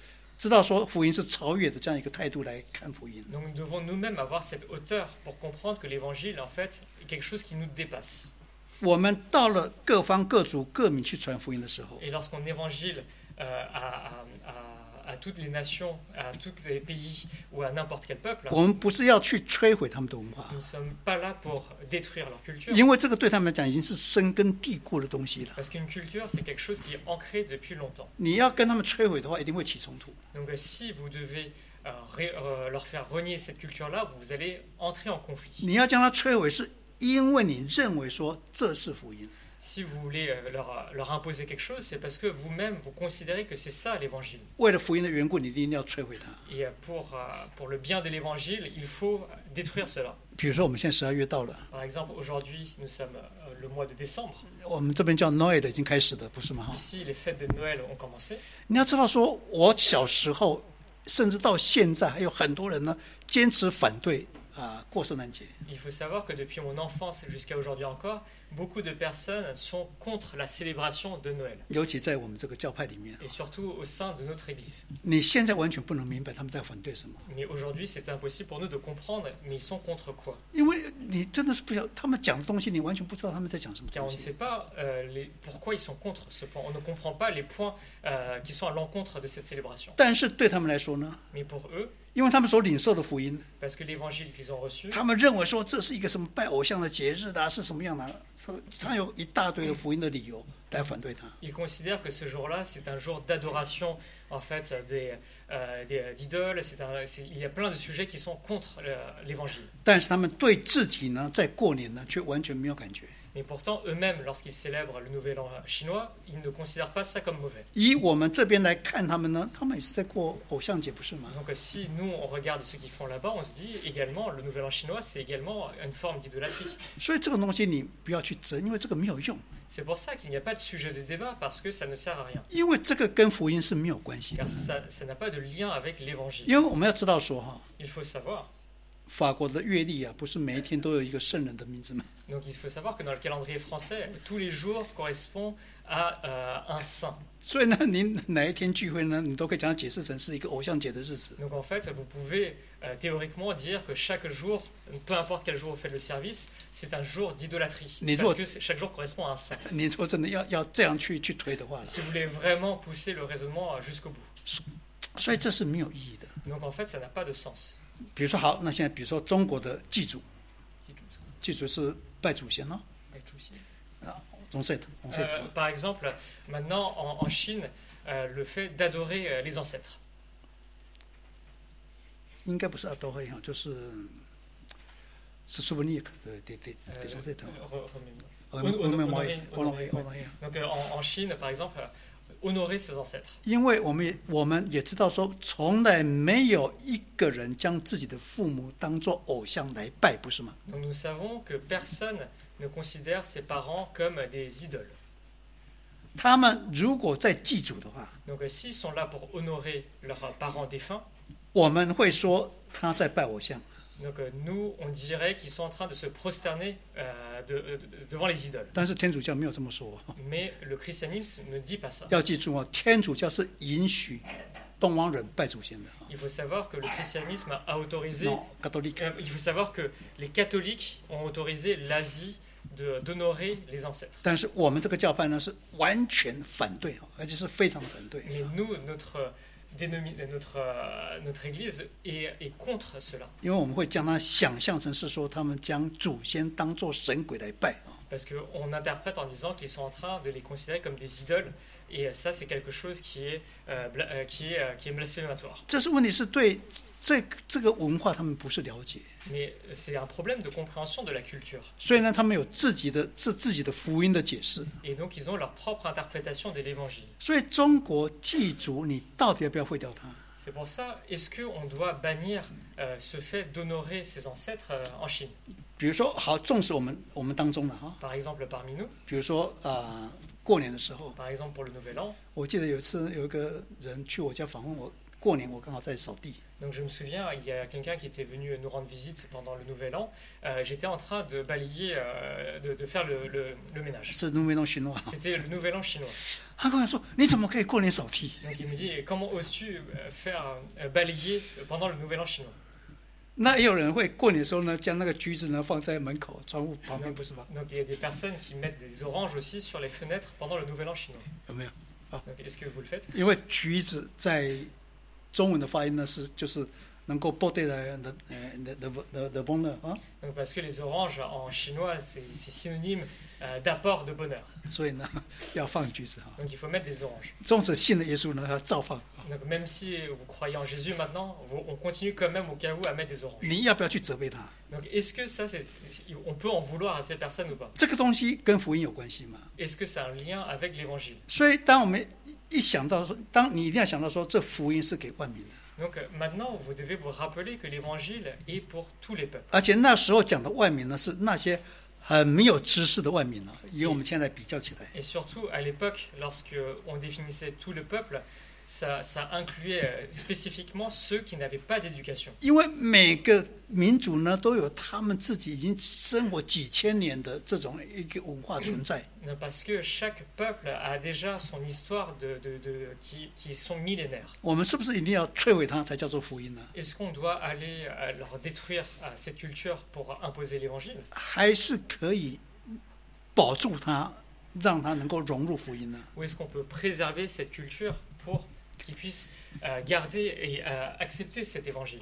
知道说福音是超越的这样一个态度来看福音。 Donc nous devons nous-mêmes avoir cette hauteur pour comprendre que l'évangile, en fait, est quelque chose qui nous dépasse. 我们到了各方各族各民去传福音的时候， Et lorsqu'on évangile euh, à, à, à, à toutes les nations, à tous les pays ou à n'importe quel peuple, 我们不是要去摧毁他们的文化， nous ne sommes pas là pour détruire leur culture. 因为这个对他们来讲已经是深根蒂固的东西了。 Parce qu'une culture, c'est quelque chose qui est ancré depuis longtemps. 你要跟他们摧毁的话，一定会起冲突。 Donc euh, si vous devez euh, ré- euh, leur faire renier cette culture-là, vous allez entrer en conflit. 你要将它摧毁，是因为你认为说这是福音。 Si vous voulez euh, leur, leur imposer quelque chose, c'est parce que vous-même, vous considérez que c'est ça l'évangile. 为了福音的缘故，你一定要摧毁它。 Et euh, pour, euh, pour le bien de l'évangile, il faut détruire cela. 比如说，我们现在十二月到了， Par exemple, aujourd'hui, nous sommes euh, le mois de décembre. 我们这边叫 Noel 已经开始的，不是吗？哈， Ici, les fêtes de Noël ont commencé. 你要知道说，我小时候，甚至到现在，还有很多人呢，坚持反对啊、过圣诞节。 Il faut savoir que depuis mon enfance jusqu'à aujourd'hui encore, beaucoup de personnes sont contre la célébration de Noël. 尤其在我们这个教派里面， Et surtout au sein de notre Église. 你现在完全不能明白他们在反对什么， Mais aujourd'hui, c'est impossible pour nous de comprendre, mais ils sont contre quoi? 因为你真的是不晓他们讲的东西，你完全不知道他们在讲什么 Car 东 on ne 西。 sait pas euh, les, pourquoi ils sont contre ce point. On ne comprend pas les points euh, qui sont à l'encontre de cette célébration. 但是对他们来说呢， Mais pour eux, 因为他们所领受的福音， parce que l'évangile qu'ils ont reçu, 他们认为说这是一个什么拜偶像的节日的、啊，是什么样的、啊？他他有一大堆的福音的理由来反对他。 ils considèrent que ce jour-là, c'est un jour d'adoration en fait des, euh, des- d'idoles. C'est un- c'est- il y a plein de sujets qui sont contre le- l'évangile. 但是他们对自己呢，在过年呢，却完全没有感觉。 Mais pourtant, eux-mêmes, lorsqu'ils célèbrent le Nouvel An chinois, ils ne considèrent pas ça comme mauvais. 以我们这边来看他们呢，他们也是在过偶像节，不是吗？ Donc si nous, on regarde ce qu'ils font là-bas, on se dit également, le Nouvel An chinois, c'est également une forme d'idolâtrie. 所以这个东西你不要去争，因为这个没有用， C'est pour ça qu'il n'y a pas de sujet de débat, parce que ça ne sert à rien. 因为这个跟福音是没有关系的 Car。ça, ça n'a pas de lien avec l'évangile. 因为我们要知道说哈， Il faut savoir. 法国的月历啊，不是每一天都有一个圣人的名字吗？ Donc il faut savoir que dans le calendrier français, tous les jours correspondent à euh, un saint. 所以呢，您哪一天聚会呢，你都可以将它解释成是一个偶像节的日子。 Donc en fait, vous pouvez euh, théoriquement dire que chaque jour, peu importe quel jour vous faites le service, c'est un jour d'idolâtrie. Les Parce jours- que c'est- chaque jour correspond à un saint. 你说真的要要这样去去推的话， Si vous voulez vraiment pousser le raisonnement euh, jusqu'au bout. 所以这是没有意义的。 Donc en fait, ça n'a pas de sens. 比如说好，那现在比如说中国的祭祖，祭祖是拜祖先哦，宗祠，宗祠 Euh, par exemple, maintenant en, en Chine, euh, le fait d'adorer euh, les ancêtres. 应该不是阿多黑哈，就是是苏布尼克，对对对 Euh, 对，宗祠头。 re- remets-moi. 我们我们 honorer- 我们 honorer, 我们 Donc euh, en, en Chine, par exemple, euh, honorer ses ancêtres. 因为我们也我们也知道说，从来没有一个人将自己的父母当作偶像来拜，不是吗？ Donc nous savons que personne ne considère ses parents comme des idoles. 他们如果在祭祖的话， Donc euh, s'ils sont là pour honorer leurs parents défunts, 我们会说他在拜偶像。 donc euh, nous, on dirait qu'ils sont en train de se prosterner euh, de- de- de- devant les idoles. 但是天主教没有这么说。 Mais le christianisme ne dit pas ça. 要记住啊，天主教是允许东方人拜祖先的。 Il faut savoir que le christianisme a autorisé... Non, catholique. Euh, il faut savoir que les catholiques ont autorisé l'Asie de- d'honorer les ancêtres. 但是我们这个教派呢是完全反对，而且是非常的反对。 Mais nous, notre, dénomi- notre, euh, notre Église est, est contre cela. 因为我们会将它想象成是说他们将祖先当作神鬼来拜啊。 Parce qu'on interprète en disant qu'ils sont en train de les considérer comme des idoles. Et ça, c'est quelque chose qui est, euh, bla- euh, qui est, euh, qui est blasphématoire. 这是问题是对这这个文化他们不是了解， Mais c'est un problème de compréhension de la culture. 所以呢，他们有自己的自自己的福音的解释。 Et donc, ils ont leur propre interprétation de l'évangile. 所以中国祭祖，你到底要不要废掉它？ C'est pour ça, est-ce qu'on doit bannir euh, ce fait d'honorer ses ancêtres euh, en Chine? 比如说，好，纵使我们我们当中了哈， Par exemple, parmi nous, 比如说啊、呃过年的时候， par exemple pour le Nouvel An, 我记得有一次有一个人去我家访问我， 过年我刚好在扫地， Donc je me souviens, il y a quelqu'un qui était venu nous rendre visite pendant le Nouvel An. Euh, J'étais en train de balayer, euh, de, de faire le, le, le ménage. 是农民农行话。 C'était le Nouvel An chinois. 他跟我说：“你怎么可以过年扫地 Donc il me dit, comment oses-tu euh, faire euh, balayer pendant le Nouvel An chinois？” 那也有人会过年的时候呢，将那个橘子呢放在门口、窗户旁边，不是吗？ Donc il y a des personnes qui mettent des oranges aussi sur les fenêtres pendant le Nouvel An chinois. 有没有？ Donc est-ce que vous le faites? 因为橘子在中文的发音呢是就是能够保对的的的的的的 bonheur 啊， Donc parce que les oranges en chinois c'est c'est synonyme euh, d'apport de bonheur. 所以呢要放橘子哈。 Donc il faut mettre des oranges. 纵使信了耶稣呢，要照放。 Donc même si vous croyez en Jésus maintenant, vous- on continue quand même au cas où à mettre des oranges. 你要不要去责备他？ Donc est-ce que ça, c'est, on peut en vouloir à ces personnes ou pas? 这个东西跟福音有关系吗？ Est-ce que ça a un lien avec l'évangile? 所以当我们一想到说，当你一定要想到说，这福音是给万民的， Donc euh, maintenant, vous devez vous rappeler que l'évangile est pour tous les peuples. 而且那时候讲的万民呢，是那些很没有知识的万民啊，以我们现在比较起来。 Et surtout, à l'époque, lorsque on définissait tout le peuple, ça, ça incluait euh, spécifiquement ceux qui n'avaient pas d'éducation. 因为每个民族呢，都有他们自己已经生活几千年的这种一个文化存在。 Non, parce que chaque peuple a déjà son histoire de, de, de- qui, qui sont millénaires. 我们是不是一定要摧毁它才叫做福音呢？ Est-ce qu'on doit aller euh, leur détruire euh, cette culture pour imposer l'évangile? 还是可以保住它，让它能够融入福音呢？ Ou est-ce qu'on peut préserver cette culture pour qu'ils puissent euh, garder et euh, accepter cet évangile?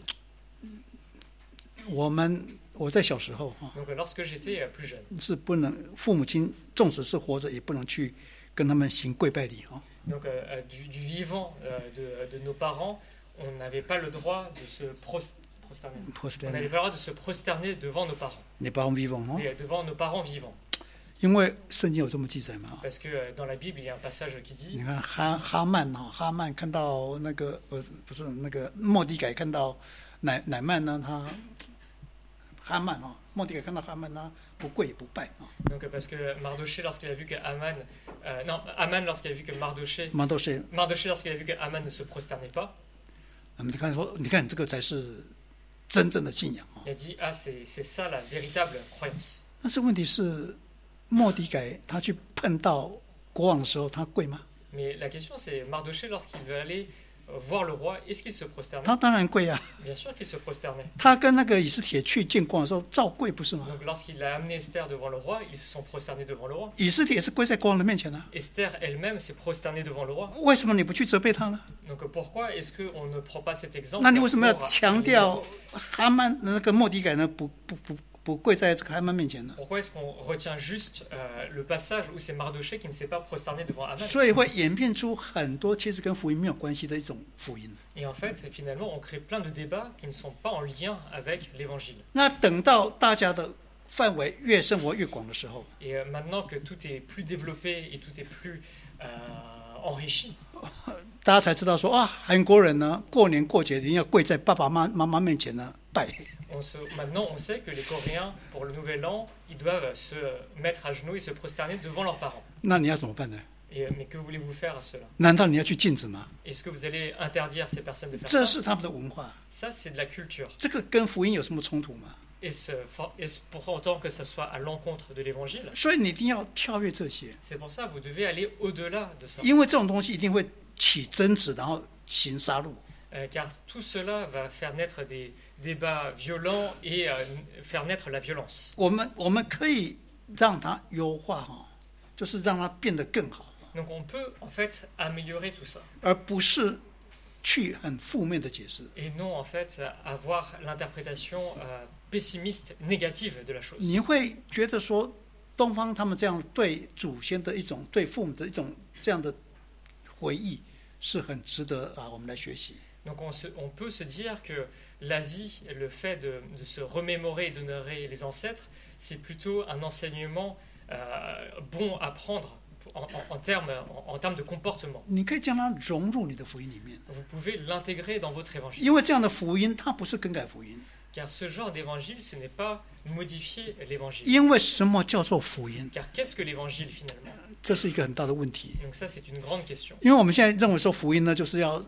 我们我在小时候哈， Donc euh, lorsque j'étais euh, plus jeune, 是不能父母亲纵使是活着，也不能去跟他们行跪拜礼哈。 donc euh, euh, du, du vivant euh, de, de nos parents, on n'avait pas le droit de se pros- prosterner. On n'avait pas le droit de se prosterner devant nos parents, 你把我们 vivant 哈， et devant nos parents vivants. 因为圣经有这么记载嘛。 Parce que euh, dans la Bible, il y a un passage qui 你 dit 看哈哈曼哈，哈曼看到那个呃不是那个莫迪改看到乃乃曼呢，他哈曼哈，莫迪改看到哈曼他不跪也不拜啊， donc euh, parce que Mardoché, lorsqu'il a vu que Aman, euh, non, Aman lorsqu'il a vu que Mardoché, 蛮多是， Mardoché lorsqu'il a vu que Aman ne se prosternait pas, 你看说，你看这个才是真正的信仰啊。 il a dit ah c'est c'est ça la véritable croyance. 但是问题是，莫迪改他去碰到国王的时候，他跪吗？ Mais la question c'est Mardoché lorsqu'il veut aller euh, voir le roi, est-ce qu'il se prosternait? 他当然跪啊。 Bien sûr qu'il se prosternait. 他跟那个以斯帖去见国王的时候，照跪不是吗？ Donc lorsqu'il a amené Esther devant le roi, ils se sont prosternés devant le roi. 以斯帖也是跪在国王的面前啊。 Esther elle-même s'est prosternée devant le roi. 为什么你不去责备他呢？ Donc euh, pourquoi est-ce qu'on ne prend pas cet exemple? 那你为什么要 pour- 强调哈曼那个莫迪改呢？不不不不跪在这个哈曼面前呢？ Pourquoi est-ce qu'on retient juste euh, le passage où c'est Mardoché qui ne s'est pas prosterné devant Aman? 所以会演变出很多其实跟福音没有关系的一种福音。 Et en fait, c'est finalement, on crée plein de débats qui ne sont pas en lien avec l'évangile. 那等到大家的范围越生活越广的时候， Et euh, maintenant que tout est plus développé et tout est plus euh, enrichi, 大家才知道说啊，韩国人呢过年过节一定要跪在爸爸妈妈妈面前呢拜。 on se, maintenant on sait que les Coréens, pour le nouvel an, ils doivent se mettre à genoux et se prosterner devant leurs parents. 那你要怎么办呢？ Et, mais que voulez-vous faire à cela? 难道你要去禁止吗？ Est-ce que vous allez interdire ces personnes de faire 这 ça? 是他们的文化， Ça, c'est de la culture. 这个跟福音有什么冲突吗？ Est-ce, for- est-ce pour autant que ça soit à l'encontre de l'évangile? 所以你一定要跳跃这些， C'est pour ça que vous devez aller au-delà de ça. 因为这种东西一定会起争执，然后行杀戮。 Euh, car tout cela va faire naître des débats violents et euh, faire naître la violence. 我们我们可以让它优化哈，就是让它变得更好， Donc on peut en fait améliorer tout ça 而不是去很负面的解释。 et non en fait avoir l'interprétation euh, pessimiste, négative de la chose. 你会觉得说，东方他们这样对祖先的一种、对父母的一种这样的回忆，是很值得啊我们来学习。 Donc on, se- on peut se dire que l'Asie, le fait de, de se remémorer et d'honorer les ancêtres, c'est plutôt un enseignement euh, bon à prendre en, en- en termes, en- en termes de comportement. 你可以将它融入你的福音里面， Vous pouvez l'intégrer dans votre évangile. 因为这样的福音它不是更改福音。 Car ce genre d'évangile, ce n'est pas modifier l'évangile. 因为什么叫做福音？ Car qu'est-ce que l'évangile finalement? 这是一个很大的问题。 Donc ça, c'est une grande question. 因为我们现在认为说福音呢，就是要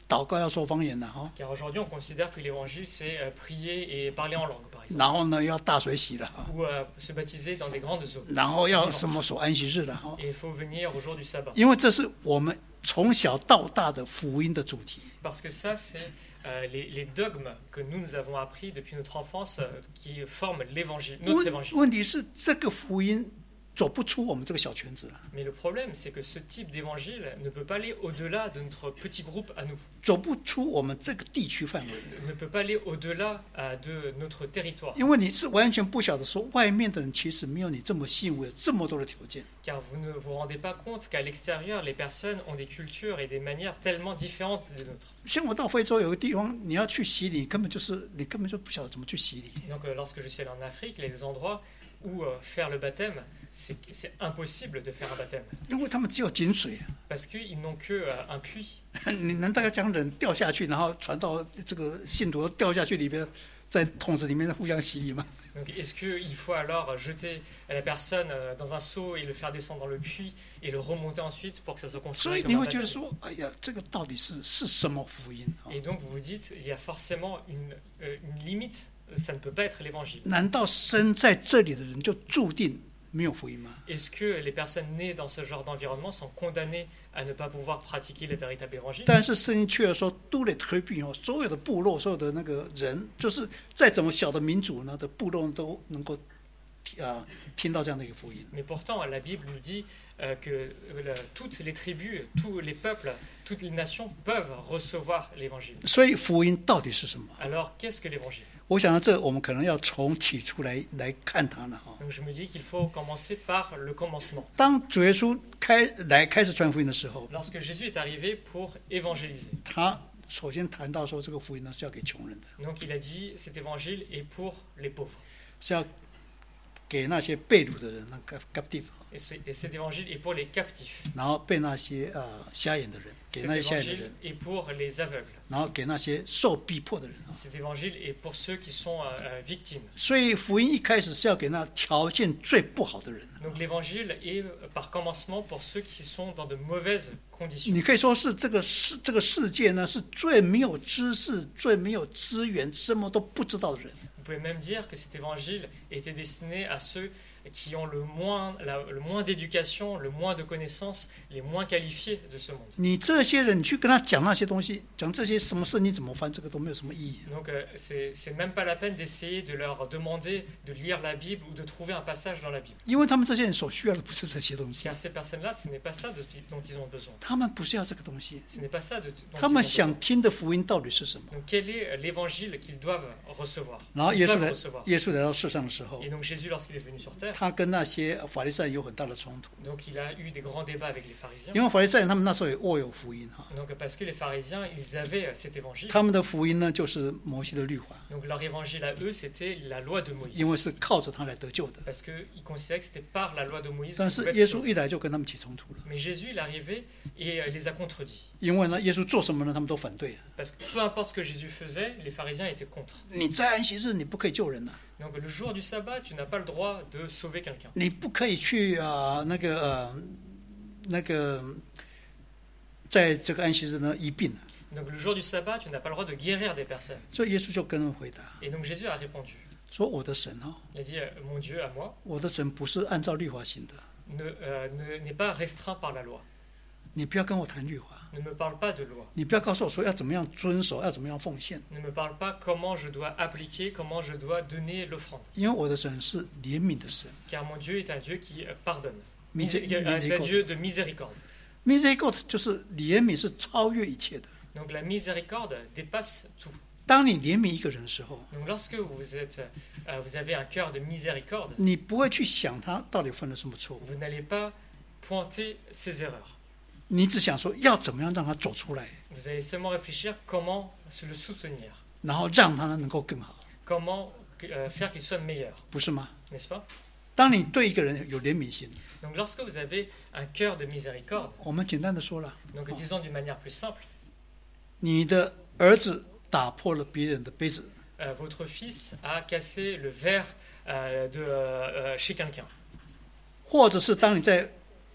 祷告要说方言的哈， Car aujourd'hui, on considère que l'évangile, c'est euh, prier et parler en langue, par exemple. 然后呢要大水洗的哈， Ou euh, se baptiser dans des grandes eaux. 然后要什么守安息日的哈， Et il faut venir au jour du sabbat. 因为这是我们从小到大的福音的主题。 Parce que ça, c'est euh, les, les dogmes que nous, nous avons appris depuis notre enfance euh, qui forment l'évangile, notre 问 évangile. 问题是这个福音走不出我们这个小圈子了， Mais le problème, c'est que ce type d'évangile ne peut pas aller au-delà de notre petit groupe à nous, 走不出我们这个地区范围， ne peut pas aller au-delà euh, de notre territoire. 因为你是完全不晓得说外面的人其实没有你这么幸运，有这么多的条件。 Car vous ne vous rendez pas compte qu'à l'extérieur, les personnes ont des cultures et des manières tellement différentes des nôtres. 像我到非洲有个地方，你要去洗礼，根本就是你根本就不晓得怎么去洗礼。 Donc euh, lorsque je suis allé en Afrique, il y a des endroits où euh, faire le baptême, c'est c'est impossible de faire un baptême. 因为他们只有井水啊， Parce qu'ils n'ont que euh, un puits. 你难道要将人掉下去，然后传到这个信徒掉下去里边，在桶子里面互相洗礼吗？ Donc est-ce qu'il faut alors jeter la personne euh, dans un seau et le faire descendre dans le puits et le remonter ensuite pour que ça soit 所以 considéré comme 你 un 会觉得 baptême? 说，哎呀，这个到底是是什么福音啊？ Et donc vous vous dites, il y a forcément une, euh, une limite, ça ne peut pas être l'évangile. 难道生在这里的人就注定没有福音吗？ Est-ce que les personnes nées dans ce genre d'environnement sont condamnées à ne pas pouvoir pratiquer le véritable évangile? 但是圣经却说，都得推避哦，所有的部落，所有的那个人，就是再怎么小的民族呢的部落都能够啊听到这样的一个福音。 Mais pourtant, la Bible nous dit euh, que euh, le- toutes les tribus, tous les peuples, toutes les nations peuvent recevoir l'évangile. 所以福音到底是什么？ Alors, qu'est-ce que l'évangile? 我想到这，我们可能要从起初来来看它了哈。 Donc je me dis qu'il faut commencer par le commencement. 当主耶稣开来开始传福音的时候， Lorsque Jésus est arrivé pour évangéliser, 他首先谈到说，这个福音呢是要给穷人的， donc il a dit cet évangile est pour les pauvres. 是要给那些被掳的人，那个 captive， Et, c'est- et cet évangile est pour les captifs. 然后被那些啊、瞎眼的人，给 Cet 那些瞎眼的 évangile 人， est pour les aveugles. 然后给那些受逼迫的人啊。 Cet évangile est pour ceux qui sont euh, euh, victimes. 所以福音一开始是要给那条件最不好的人。 Donc l'évangile est euh, par commencement pour ceux qui sont dans de mauvaises conditions. 你可以说是这个世这个世界呢是最没有知识、最没有资源、什么都不知道的人。 Vous pouvez même dire que cet évangile était destiné à ceux qui ont le moins, la- le moins d'éducation, le moins de connaissances, les moins qualifiés de ce monde. 你这些人，你去跟他讲那些东西，讲这些什么圣经怎么翻，这个都没有什么意义。 Donc euh, c'est c'est même pas la peine d'essayer de leur demander de lire la Bible ou de trouver un passage dans la Bible. 因为他们这些人所需要的不是这些东西， Car ces personnes-là, ce n'est pas ça de- dont ils ont besoin. 他们不是要这个东西， Ce n'est pas ça de, dont 他 ils 们 ont besoin. 想听的福音到底是什么？ Donc quel est l'évangile qu'ils doivent recevoir? 然后 Ils 耶稣 doivent 来， recevoir. 耶稣来到世上的时候 Et，donc Jésus, lorsqu'il est venu sur terre, 他跟那些法利赛人有很大的冲突， donc il a eu des grands débats avec les pharisiens. 因为法利赛人他们那时候也握有福音哈， Donc parce que les pharisiens, ils avaient cet évangile. 他们的福音呢就是摩西的律法， Donc leur évangile à eux, c'était la loi de 因为 Moïse. 是靠着他来得救的。 Parce qu'ils considéraient que c'était par la loi de Moïse 但 qu'ils 是 pouvaient 耶 être 稣 sauvés. 一来就跟他们起冲突了， Mais Jésus, il est arrivé et euh, les a contredits. 因为呢，耶稣做什么呢，他们都反对。 Parce que peu importe ce que Jésus faisait, les pharisiens étaient contre. 你在安息日你不可以救人呐、 Donc le jour du sabbat, tu n'as pas le droit de sauver quelqu'un. 你不可以去啊、那个呃那个，在这个安息日呢医病。 Donc le jour du sabbat, tu n'as pas le droit de guérir des personnes. 所以耶稣就跟他们回答 Et donc Jésus a répondu. 说：“我的神啊， Il a dit, euh, mon Dieu à moi 我的神不是按照律法行的， ne, euh, ne- n'est pas restreint par la loi. 你不要跟我谈律法， Ne me parle pas de loi. 你不要告诉我说要怎么样遵守，要怎么样奉献， Ne me parle pas comment je dois appliquer, comment je dois donner l'offrande. 因为我的神是怜悯的神 Car mon Dieu est un Dieu qui euh, pardonne. Misé- Misé- euh, est un miséricorde. Dieu de miséricorde. ，miséricorde 就是怜悯，是超越一切的。 Donc la miséricorde dépasse tout. 当你怜悯一个人的时候， Donc lorsque vous, êtes, euh, vous avez un cœur de miséricorde, 你不会去想他到底犯了什么错误， vous n'allez pas pointer ses erreurs. 你只想说要怎么样让他走出来， Vous allez seulement réfléchir comment se le soutenir, 然后让他能够更好， comment euh, faire qu'il soit meilleur, 不是吗？ n'est-ce pas? 当你对一个人有怜悯心， Donc lorsque vous avez un cœur de miséricorde, 我们简单的说了， donc disons d'une manière plus simple, 你的儿子打破了别人的杯子， euh, votre fils a cassé le verre euh, de, euh, euh, chez quelqu'un. 或者是当你在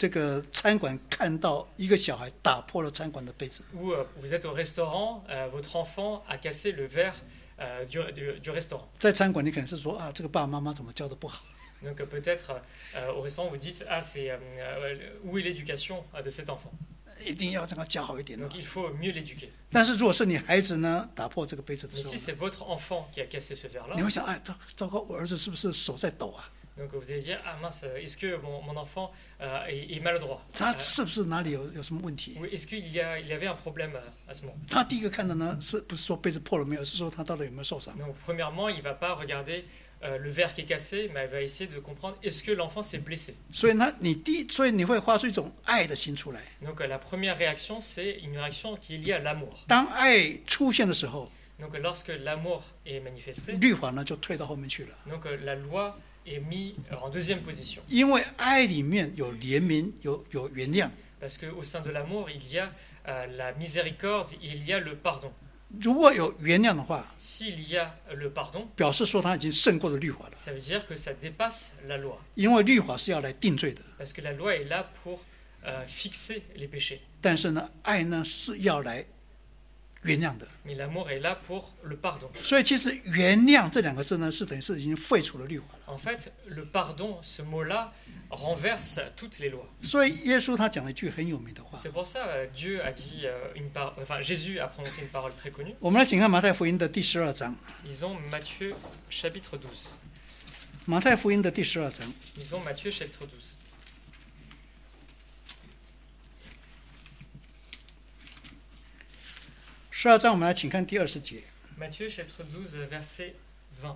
这个餐馆看到一个小孩打破了餐馆的杯子， Ou euh, vous êtes au restaurant, euh, votre enfant a cassé le verre euh, du, du- du restaurant. 在餐馆你可能是说啊，这个爸爸妈妈怎么教的不好， Donc euh, peut-être euh, au restaurant vous dites ah c'est euh, euh, où est l'éducation euh, de cet enfant. 一定要这个教好一点哦。 Donc il faut mieux l'éduquer. 但是如果是你孩子呢打破这个杯子的 Mais 时候 si 呢， c'est votre enfant qui a cassé ce verre-là, 你会想，哎，糟糟糕，我儿子是不是手在抖啊？ donc vous allez dire ah mince, est-ce que mon, mon enfant euh, est, est maladroit? 他 Euh, 是不是哪里有有什么问题？ ou est-ce qu'il y, a, il y avait un problème à, à ce moment? 他第一个看的呢，是不是说杯子破了没有，是说他到底有没有受伤？ Donc premièrement, il ne va pas regarder euh, le verre qui est cassé, mais il va essayer de comprendre est-ce que l'enfant s'est blessé. 所以呢，你第，所以你会发出一种爱的心出来。 Donc euh, la première réaction, c'est une réaction qui est liée à l'amour. 当爱出现的时候， Donc euh, lorsque l'amour est manifesté, 律法呢就退到后面去了， donc euh, la loi est mise euh, en deuxième position. 因为爱里面有怜悯，有有原谅。 Parce qu'au sein de l'amour, il y a euh, la miséricorde, il y a le pardon. 如果有原谅的话， S'il y a le pardon, 表示说他已经胜过了律法了， ça veut dire que ça dépasse la loi. 因为律法是要来定罪的， Parce que la loi est là pour euh, fixer les péchés. 但是呢，爱呢是要来原谅的。 Mais l'amour est là pour le pardon. 所以其实原谅这两个字呢，是等于是已经废除了律法了。 En fait, le pardon, ce mot-là, renverse toutes les lois. 所以耶稣他讲了一句很有名的话， C'est pour ça euh, Dieu a dit euh, une par... enfin Jésus a prononcé une parole très connue. 我们来请看马太福音的第十二章。 Lisons Matthieu chapitre douze. 马太福音的第十二章， Lisons Matthieu chapitre douze. 十二章我们来请看第二十节。 Matthieu chapitre douze verset vingt.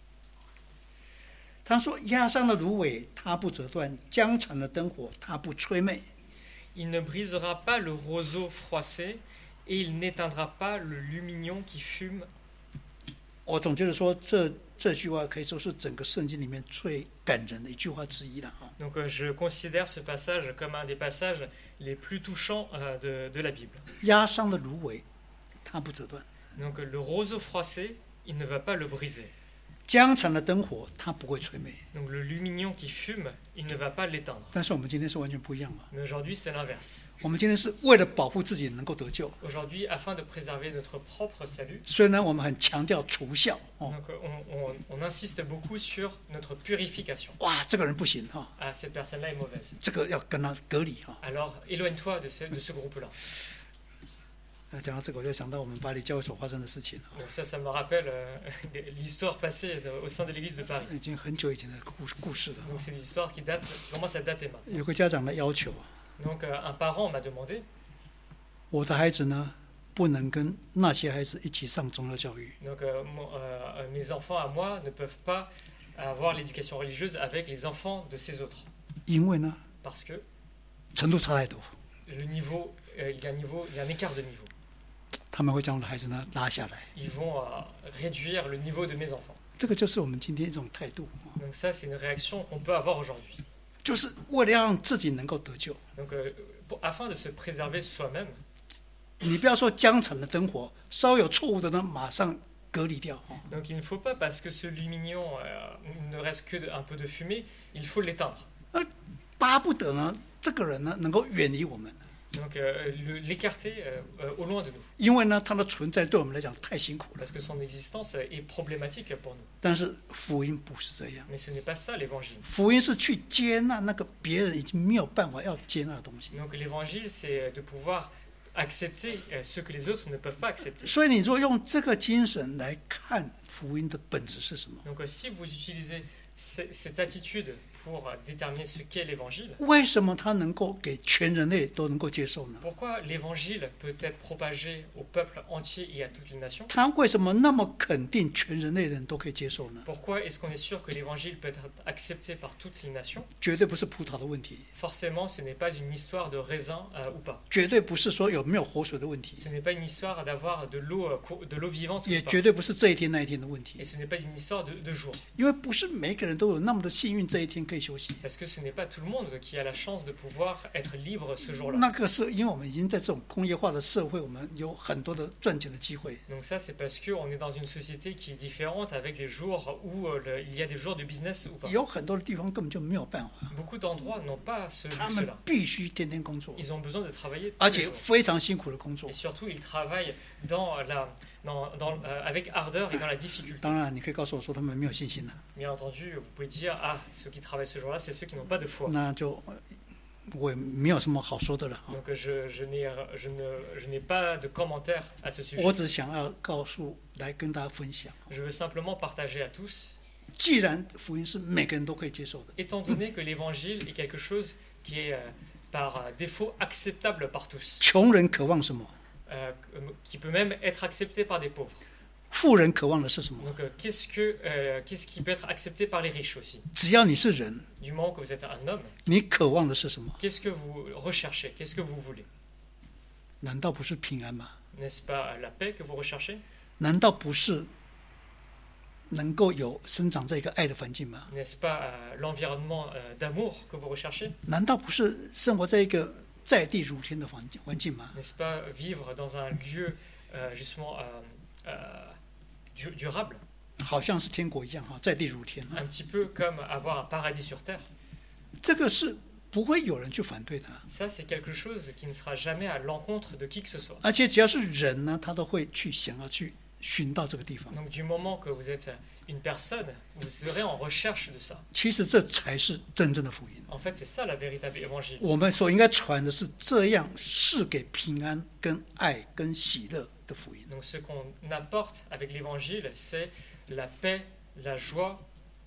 他说：“压伤的芦苇，它不折断；将残的灯火，它不吹灭。 Il ne brisera pas le roseau froissé et il n'éteindra pas le lumignon qui fume. ” 我总觉得说这这句话可以说是整个圣经里面最感人的一句话之一了啊！ Donc euh, je considère ce passage comme un des passages les plus touchants euh, de, de la Bible. 压伤的芦苇，它不折断； Donc euh, le roseau froissé, il ne va pas le briser. 将残的灯火，它不会吹灭。 Donc le lumignon qui fume, il ne va pas l'éteindre. 但是我们今天是完全不一样嘛！ Mais aujourd'hui, c'est l'inverse. 我们今天是为了保护自己能够得救， Aujourd'hui, afin de préserver notre propre salut, 所以呢，我们很强调除孝哦。 donc euh, on, on- on insiste beaucoup sur notre purification. 哇，这个人不行哈、 Ah, cette personne-là est mauvaise. 这个要跟他隔离哈、 Alors éloigne-toi de ce, de ce groupe-là. 那讲到这个，我就想到我们巴黎教会所发生的事情啊， Donc ça, ça me rappelle euh, l'histoire passée de- au sein de l'église de Paris. 已经很久以前的故故事了。 Donc c'est des histoires qui datent, qui commencent à dater maintenant. 有个家长的要求， Donc euh, un parent m'a demandé, 我的孩子呢，不能跟那些孩子一起上宗教教育， donc euh, mon- euh, mes enfants à moi ne peuvent pas avoir l'éducation religieuse avec les enfants de ces autres. 因为呢， Parce que 程度差太多， le niveau, euh, il y a un niveau, il y a un écart de niveau. 他们会将我的孩子呢拉下来。 Ils vont euh, réduire le niveau de mes enfants. 这个就是我们今天一种态度， Donc ça, c'est une réaction qu'on peut avoir aujourd'hui. 就是为了要让自己能够得救。 Donc euh, pour- afin de se préserver soi-même, 你不要说将残的灯火，稍有错误的呢，马上隔离掉哦。 donc il ne faut pas, parce que ce lumignon euh, ne reste que de- un peu de fumée, il faut l'éteindre. 巴不得呢，这个人呢能够远离我们， Donc euh, le- l'écarter euh, euh, au loin de nous. 因为呢他的存在对我们来讲太辛苦了。 Parce que son existence est problématique pour nous. 但是福音不是这样， Mais ce n'est pas ça l'évangile. 福音是去接纳那个别人已经没有办法要接纳的东西。 Donc l'évangile, c'est de pouvoir accepter euh, ce que les autres ne peuvent pas accepter. 所以你如果用这个精神来看福音的本质是什么？ Donc euh, si vous utilisez ce- cette attitude pour euh, déterminer ce qu'est l'évangile, 为什么他能够给全人类都能够接受呢？ pourquoi l'évangile peut être propagé au peuple entier et à toutes les nations? 他为什么那么肯定全人类的人都可以接受呢？ Pourquoi est-ce qu'on est sûr que l'évangile peut être accepté par toutes les nations? 绝对不是葡萄的问题， Forcément, ce n'est pas une histoire de raisin euh, ou pas. 绝对不是说有没有活水的问题， Ce n'est pas une histoire d'avoir de l'eau euh, cou- de l'eau vivante 也 ou pas. 绝对不是这一天那一天的问题 Et，ce n'est pas une histoire de, de jour. 因为不是每个人都有那么的幸运，这一天可以可以休息。 Parce que ce n'est pas tout le monde qui a la chance de pouvoir être libre ce jour-là. 那个是因为我们已经在这种工业化的社会，我们有很多的赚钱的机会。 Donc ça, c'est parce qu'on est dans une société qui est différente avec les jours où euh, le- il y a des jours de business ou pas. 有很多的地方根本就没有办法， Beaucoup d'endroits n'ont pas ce 他们 luxe-là. 必须天天工作， Ils ont besoin de travailler 而 tous les 且 jours. 非常辛苦的工作 Et。surtout, ils travaillent dans la, dans, dans, euh, avec ardeur et dans la difficulté. 当然，你可以告诉我说他们没有信心了， Bien entendu, vous pouvez dire, ah, ceux qui travaillent ce jour-là, c'est ceux qui n'ont pas de foi. 那就呃我也没有什么好说的了啊。 Donc je, je n'ai je ne, je n'ai pas de commentaire à ce sujet. 我只想要告诉来跟大家分享， Je veux simplement partager à tous, 既然福音是每个人都可以接受的， étant donné que l'évangile est quelque chose qui est euh, par euh, défaut acceptable par tous, 穷人渴望什么？ euh, qui peut même être accepté par des pauvres. 富人渴望的是什么？ Donc euh, qu'est-ce, que, euh, qu'est-ce qui peut être accepté par les riches aussi? 只要你是人， Du moment que vous êtes un homme, 你渴望的是什么？ qu'est-ce que vous recherchez? Qu'est-ce que vous voulez? 难道不是平安吗？ N'est-ce pas la paix que vous recherchez? 难道不是能够有生长在一个爱的环境吗？ N'est-ce pas euh, l'environnement euh, d'amour que vous recherchez? 难道不是生活在一个在地如天的环境环境吗？ N'est-ce pas vivre dans un lieu euh, justement euh, euh, du- durable? 好像是天国一样哈，在地如天。 Un petit peu comme avoir un paradis sur terre. 这个是不会有人去反对的， Ça, c'est quelque chose qui ne sera jamais à l'encontre de qui que ce soit. 而且只要是人呢，他都会去想要去寻到这个地方。 Donc du moment que vous êtes une personne, vous serez en recherche de ça. 其实这才是真正的福音。 En fait, c'est ça la véritable évangile. 我们所应该传的是这样是给平安、跟爱、跟喜乐的福音。 Donc ce qu'on apporte avec l'évangile, c'est la paix, la joie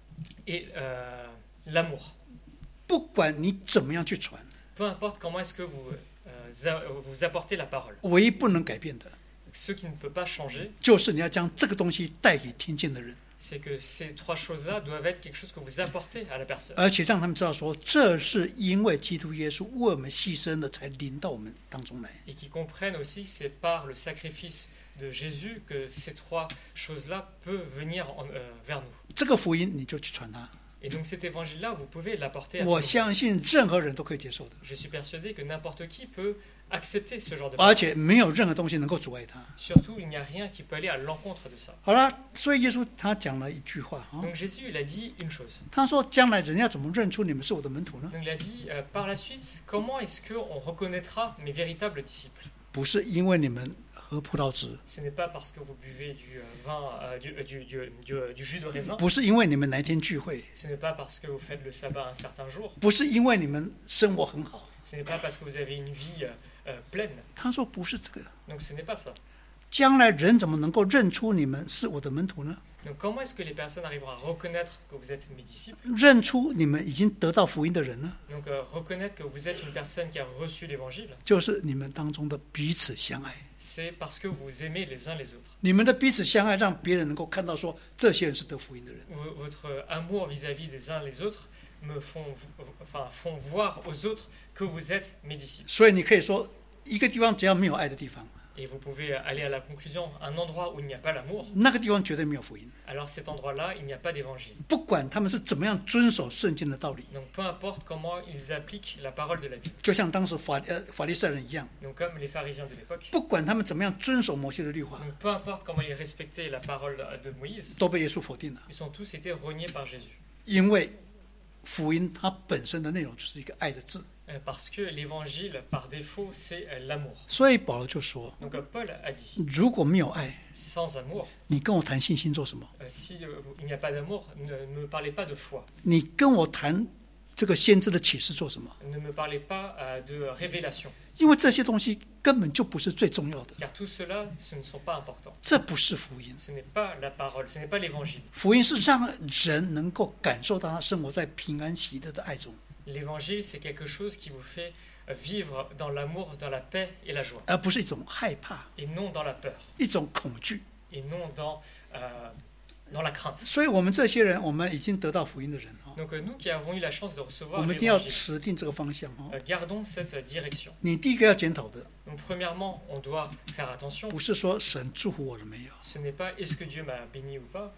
et euh, l'amour. 不管你怎么样去传， Peu importe comment est-ce que vous, euh, a- vous apportez la parole. 唯一不能改变的， Ce qui ne peut pas changer, 就是你要将这个东西带给听见的人， c'est que ces trois choses-là doivent être quelque chose que vous apportez à la personne. 而且让他们知道说，这是因为基督耶稣为我们牺牲了，才临到我们当中来。 Et qui comprennent aussi que c'est par le sacrifice de Jésus que ces trois choses-là peuvent venir en- euh, vers nous. 这个福音你就去传它， Et donc cet évangile-là, vous pouvez l'apporter à 我 tout le monde. 相信任何人都可以接受的， Je suis persuadé que n'importe qui peut accepter ce genre de 而 parole. 且没有任何东西能够阻碍他。 Surtout, il n'y a rien qui peut aller à l'encontre de ça. 好了，所以耶稣他讲了一句话啊， Donc Jésus, il a dit une chose. 他说：“将来人要怎么认出你们是我的门徒呢？ Donc il a dit, euh, par la suite, comment est-ce qu'on reconnaîtra mes véritables disciples? 不是因为你们喝葡萄汁， Ce n'est pas parce que vous buvez du euh, vin, euh, du, euh, du, du, du, euh, du jus de raisin. 不是因为你们哪一天聚会， Ce n'est pas parce que vous faites le sabbat un certain jour. 不是因为你们生活很好。 Ce n'est pas parce que vous avez une vie euh, euh, pleine. ” 他说：“不是这个。 Donc ce n'est pas ça. 将来人怎么能够认出你们是我的门徒呢？ Donc comment est-ce que les personnes arriveront à reconnaître que vous êtes mes disciples? 认出你们已经得到福音的人呢？ Donc euh, reconnaître que vous êtes une personne qui a reçu l'évangile, 就是你们当中的彼此相爱。 c'est parce que vous aimez les uns les autres. 你们的彼此相爱，让别人能够看到说，这些人是得福音的人。 V- Votre amour vis-à-vis des uns les autres me font, enfin, font voir aux autres que vous êtes mes disciples. 所以你可以说，一个地方只要没有爱的地方， Et vous pouvez aller à la conclusion, un endroit où il n'y a pas l'amour, 那个地方绝对没有福音。 alors cet endroit-là, il n'y a pas d'évangile. 不管他们是怎么样遵守圣经的道理， Donc peu importe comment ils appliquent la parole de la Bible. 就像当时法呃法利赛人一样， Donc comme les pharisiens de l'époque, 不管他们怎么样遵守摩西的律法， donc peu importe comment ils respectaient la parole de Moïse, 都被耶稣否定了。 ils ont tous été reniés par Jésus. 因为福音它本身的内容就是一个爱的字， Euh, Parce que l'évangile, par défaut, c'est euh, l'amour. 所以保罗就说： Donc euh, Paul a dit, 如果没有爱， sans amour, 你跟我谈信心做什么？ euh, si euh, il n'y a pas d'amour, ne me parlez pas de foi. 你跟我谈这个先知的启示做什么？ Ne me parlez pas euh, de révélation. 因为这些东西根本就不是最重要的， Car tout cela, ce ne sont pas importants. 这不是福音。 Ce n'est pas la parole, ce n'est pas l'évangile. 福音是让人能够感受到他生活在平安喜乐的爱中， L'évangile, c'est quelque chose qui vous fait euh, vivre dans l'amour, dans la paix et la joie. 而不是一种害怕、 Et non dans la peur. 一种恐惧。 Et non dans, euh, dans la crainte. 所以，我们这些人，我们已经得到福音的人啊， Donc euh, nous qui avons eu la chance de 我 recevoir 们一定要 l'évangile, 持定这个方向啊。 euh, gardons cette direction. 你第一个要检讨的， Donc premièrement, on doit faire attention. 不是说神祝福我了没有， Ce n'est pas est-ce que Dieu m'a béni ou pas,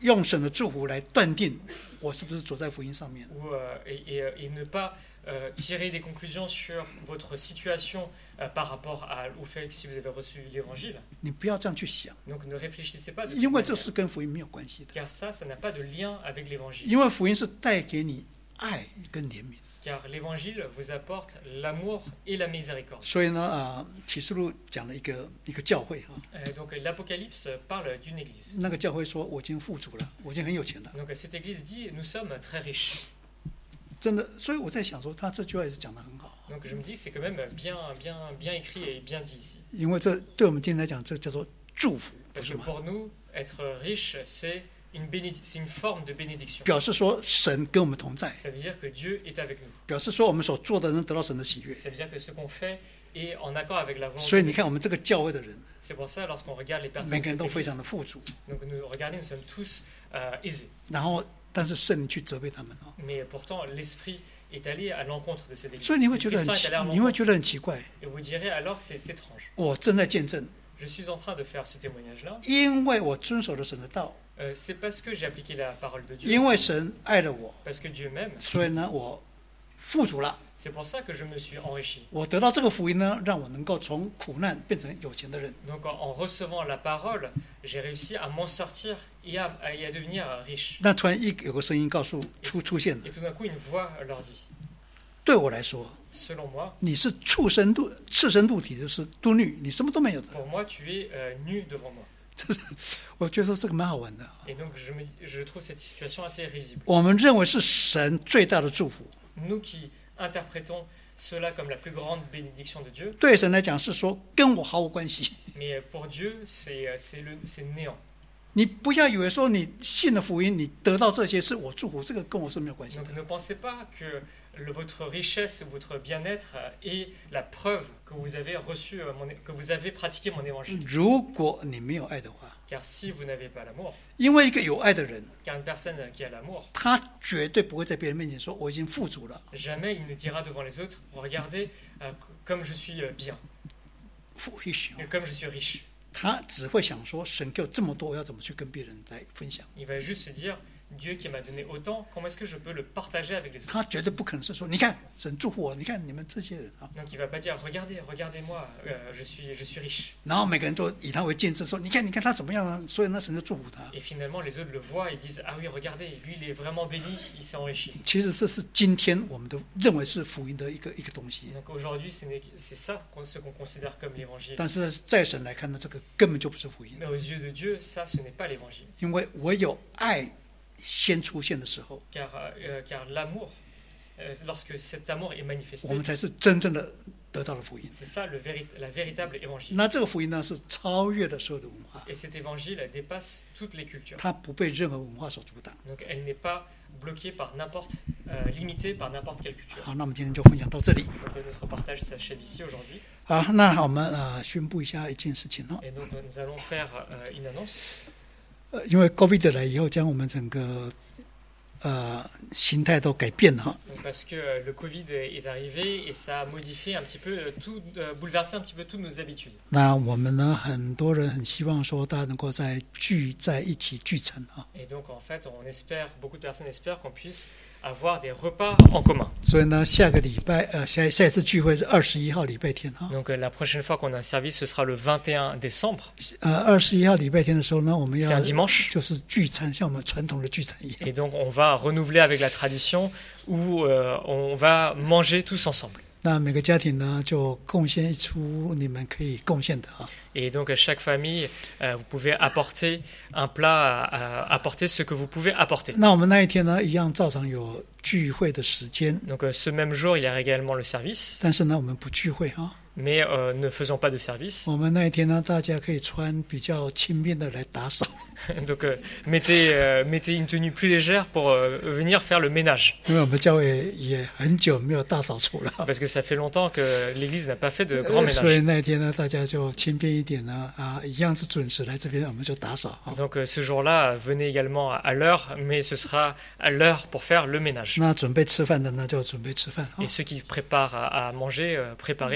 用神的祝福来断定我是不是走在福音上面。 ou, euh, et, et, et ne pas euh, tirer des conclusions sur votre situation euh, par rapport à, au fait que si vous avez reçu l'évangile. 你不要这样去想， Donc ne réfléchissez pas de cette 因为这 manière, 是跟福音没有关系的。 car ça, ça n'a pas de lien avec l'évangile. 因为福音是带给你爱跟怜悯。 Car l'évangile vous apporte l'amour et la miséricorde. 所以呢，啊、启示录讲了一个一个教会啊， Euh, donc l'Apocalypse parle d'une église. 那个教会说我已经富足了，我已经很有钱了， Donc cette église dit nous sommes très riches. 真的。所以我在想说，他这句话也是讲得很好， Donc je me dis c'est quand même bien, bien, bien écrit et bien dit ici. 因为这对我们今天来讲，这叫做祝福，不 Parce 是 que 吗？ pour nous, être riche, c'est une, bénédic- c'est une forme de bénédiction. 表示说神跟我们同在， Ça veut dire que Dieu est avec nous. 表示说我们所做的能得到神的喜悦。 Ça veut dire que ce qu'on fait est en accord avec la 所以 volonté. 你看，我们这个教会的人， C'est pour ça, lorsqu'on regarde les personnes 每 de 个人 cette 都非 église, 常的富足， donc nous regardez, nous sommes tous euh, aisés. 然后但是圣灵去责备他们啊， Mais pourtant, l'esprit est allé à l'encontre de cette église. 所以你会觉 L'Esprit 得很 Saint est 奇 allé à， 你会觉 l'encontre. 得很奇怪。 Et vous direz alors c'est étrange. 我正在见证， Je suis en train de faire ce témoignage-là. 因为我遵守了神的道， Euh, c'est parce que j'ai appliqué la parole de Dieu, 因为神爱了我， parce que Dieu m'aime. 所以呢，我富足了。 C'est pour ça que je me suis enrichi. 我得到这个福音呢，让我能够从苦难变成有钱的人。 Donc en, en recevant la parole, j'ai réussi à m'en sortir et à, à- et à devenir riche. 那突然一有个声音告诉出出现了 Et，tout d'un coup, une voix leur dit, 对我来说， selon moi, 你是畜生肚赤身肚体，就是都女，你什么都没有的。 pour moi, tu es euh, nu devant moi. 这是我觉得说这个蛮好玩的。 Et donc je, me, je trouve cette situation assez risible. 我们认为是神最大的祝福， Nous qui interprétons cela comme la plus grande bénédiction de Dieu, 对神来讲是说跟我毫无关系。 mais pour Dieu, c'est, euh, c'est, le, c'est néant. 你不要以为说你信了福音，你得到这些是我祝福，这个跟我是没有关系的 Donc。ne pensez pas que le- votre richesse, votre bien-être euh, est la preuve que vous avez reçu, euh, mon, que vous avez pratiqué mon évangile. 如果你没有爱的话， Car si vous n'avez pas l'amour, 因为一个有爱的人， car une personne qui a l'amour, 他绝对不会在别人面前说我已经富足了。 jamais il ne dira devant les autres, regardez euh, comme je suis euh, bien, 富裕型 et comme je suis riche. 他只会想说神给我这么多，我要怎么去跟别人来分享？ Il va juste se dire, Dieu qui m'a donné autant, comment est-ce que je peux le partager avec les autres? 他绝对不可能是说，你看神祝福我，你看你们这些人啊， Donc il va pas dire, regardez, regardez-moi, euh, je suis, je suis riche. 然后每个人都以他为见证，说你看你看他怎么样啊，所以那神就祝福他。 Et finalement, les autres le voient et disent, ah oui, regardez, lui il est vraiment béni, il s'est enrichi. 其实这是今天我们都认为是福音的一个一个东西， Donc aujourd'hui, ce n'est- c'est ça qu'on- ce qu'on considère comme l'évangile. 但是在神来看呢，这个根本就不是福音， Mais aux yeux de Dieu, ça, ce n'est pas l'évangile. 因为唯有爱先出现的时候， Car, euh, car l'amour, euh, lorsque cet amour est manifesté, 我们才是真正的得到了福音。 c'est ça le véri- la véritable évangile. 那这个福音呢，是超越了所有的文化， Et cet évangile elle dépasse toutes les cultures. 它不被任何文化所阻挡。 Donc elle n'est pas bloquée par n'importe, euh, limitée par n'importe quelle culture. 好，那我们今天就分享到这里。 Donc euh, notre partage s'achève ici aujourd'hui. 好，那我们呃宣布一下一件事情哦， Et donc euh, nous allons faire euh, une annonce. 呃，因为 COVID 来以后，将我们整个呃形态都改变了哈。 Donc, parce que euh, le Covid est, est arrivé et ça a modifié un petit peu euh, tout, euh, bouleversé un petit peu toutes nos habitudes. 那我们呢，很多人很希望说大家能够在聚在一起聚餐啊， Et donc en fait, on espère, beaucoup de personnes espèrent qu'on puisse avoir des repas en commun. 所以呢，下个礼拜呃下下一次聚会是二十一号礼拜天啊。 Donc euh, la prochaine fois qu'on a un service, ce sera le vingt et un décembre. 呃，二十一号礼拜天的时候呢，我们 C'est 要 un dimanche. 就是聚餐，像我们传统的聚餐一样。 Et donc on va renouveler avec la tradition où euh, on va manger tous ensemble. 那每个家庭呢，就贡献一出你们可以贡献的啊。 Et donc à chaque famille, euh, vous pouvez apporter un plat, à, à apporter ce que vous pouvez apporter. 那我们那一天呢，一样照常有聚会的时间， Donc euh, ce même jour, il y a également le service, 但是呢，我们不聚会啊。 mais euh, ne faisons pas de service. 我们那一天呢，大家可以穿比较轻便的来打扫， Donc euh, mettez, euh, mettez une tenue plus légère pour euh, venir faire le ménage. 因为我们教会也很久没有大扫除了。 Parce que ça fait longtemps que l'Église n'a pas fait de grand 呃所以 ménage. 那一天呢，大家就轻便一点呢，啊，一样是准时来这边，我们就打扫啊。 Donc euh, ce jour-là, venez également à- à l'heure, mais ce sera à l'heure pour faire le ménage. 那准备吃饭的呢，就准备吃饭啊 Et。ceux qui préparent à, à manger, euh, préparez à manger.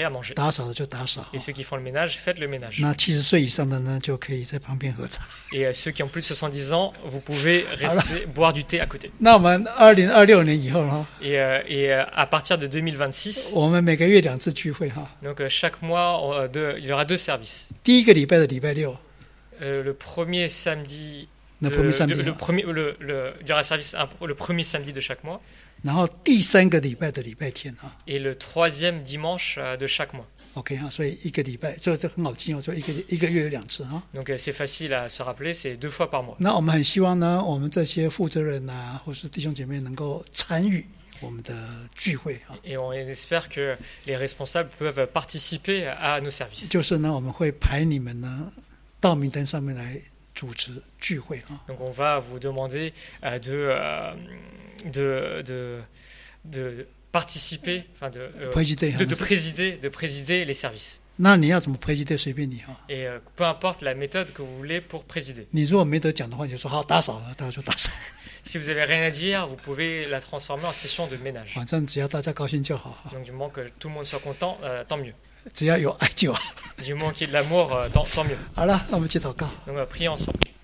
打扫的就打扫。 Et ceux qui font le ménage, faites le ménage. 那七十岁以上的呢，就可以在旁边喝茶。 Et euh, ceux qui ont plus de soixante-dix ans, vous pouvez rester, boire du thé à côté. 那我们二零二六年以后哈， Et, euh, et euh, à partir de deux mille vingt-six, 我们每个月两次聚会哈。 donc euh, chaque mois, euh, deux- il y aura deux services. 第一个礼拜的礼拜六， Euh, le premier samedi, 那 de- premier le, samedi， le premier, le, le- il y aura un service un- le premier samedi de chaque mois 然后第三个礼拜的礼拜天啊 et le troisième dimanche euh, de chaque mois. ，OK 哈，所以一个礼拜，这这很好记哦，就一个一个月有两次哈。 Donc euh, c'est facile à se rappeler, c'est deux fois par mois. 那我们很希望呢，我们这些负责人呐、或是弟兄姐妹能够参与我们的聚会啊。 Et on espère que les responsables peuvent participer à nos services. 就是呢，我们会排你们呢到名单上面来主持聚会啊。 Donc on va vous demander euh, de, euh, de, de, de participer, enfin de, euh, 会计队 de, de 哈， présider, de présider les services. 那你要怎么会计队随便你哈。 Et euh, peu importe la méthode que vous voulez pour présider. 你如果没得讲的话，你就说好打扫啊，大家就打扫。 Si vous avez rien à dire, vous pouvez la transformer en session de ménage. 反正只要大家高兴就好哈， Donc du moment que tout le monde soit content, euh, tant mieux. 只要有爱就好。 Du moment qu'il y ait de l'amour, euh, tant, tant mieux. 好了，那我们一起祷告。 Donc euh, prions ensemble.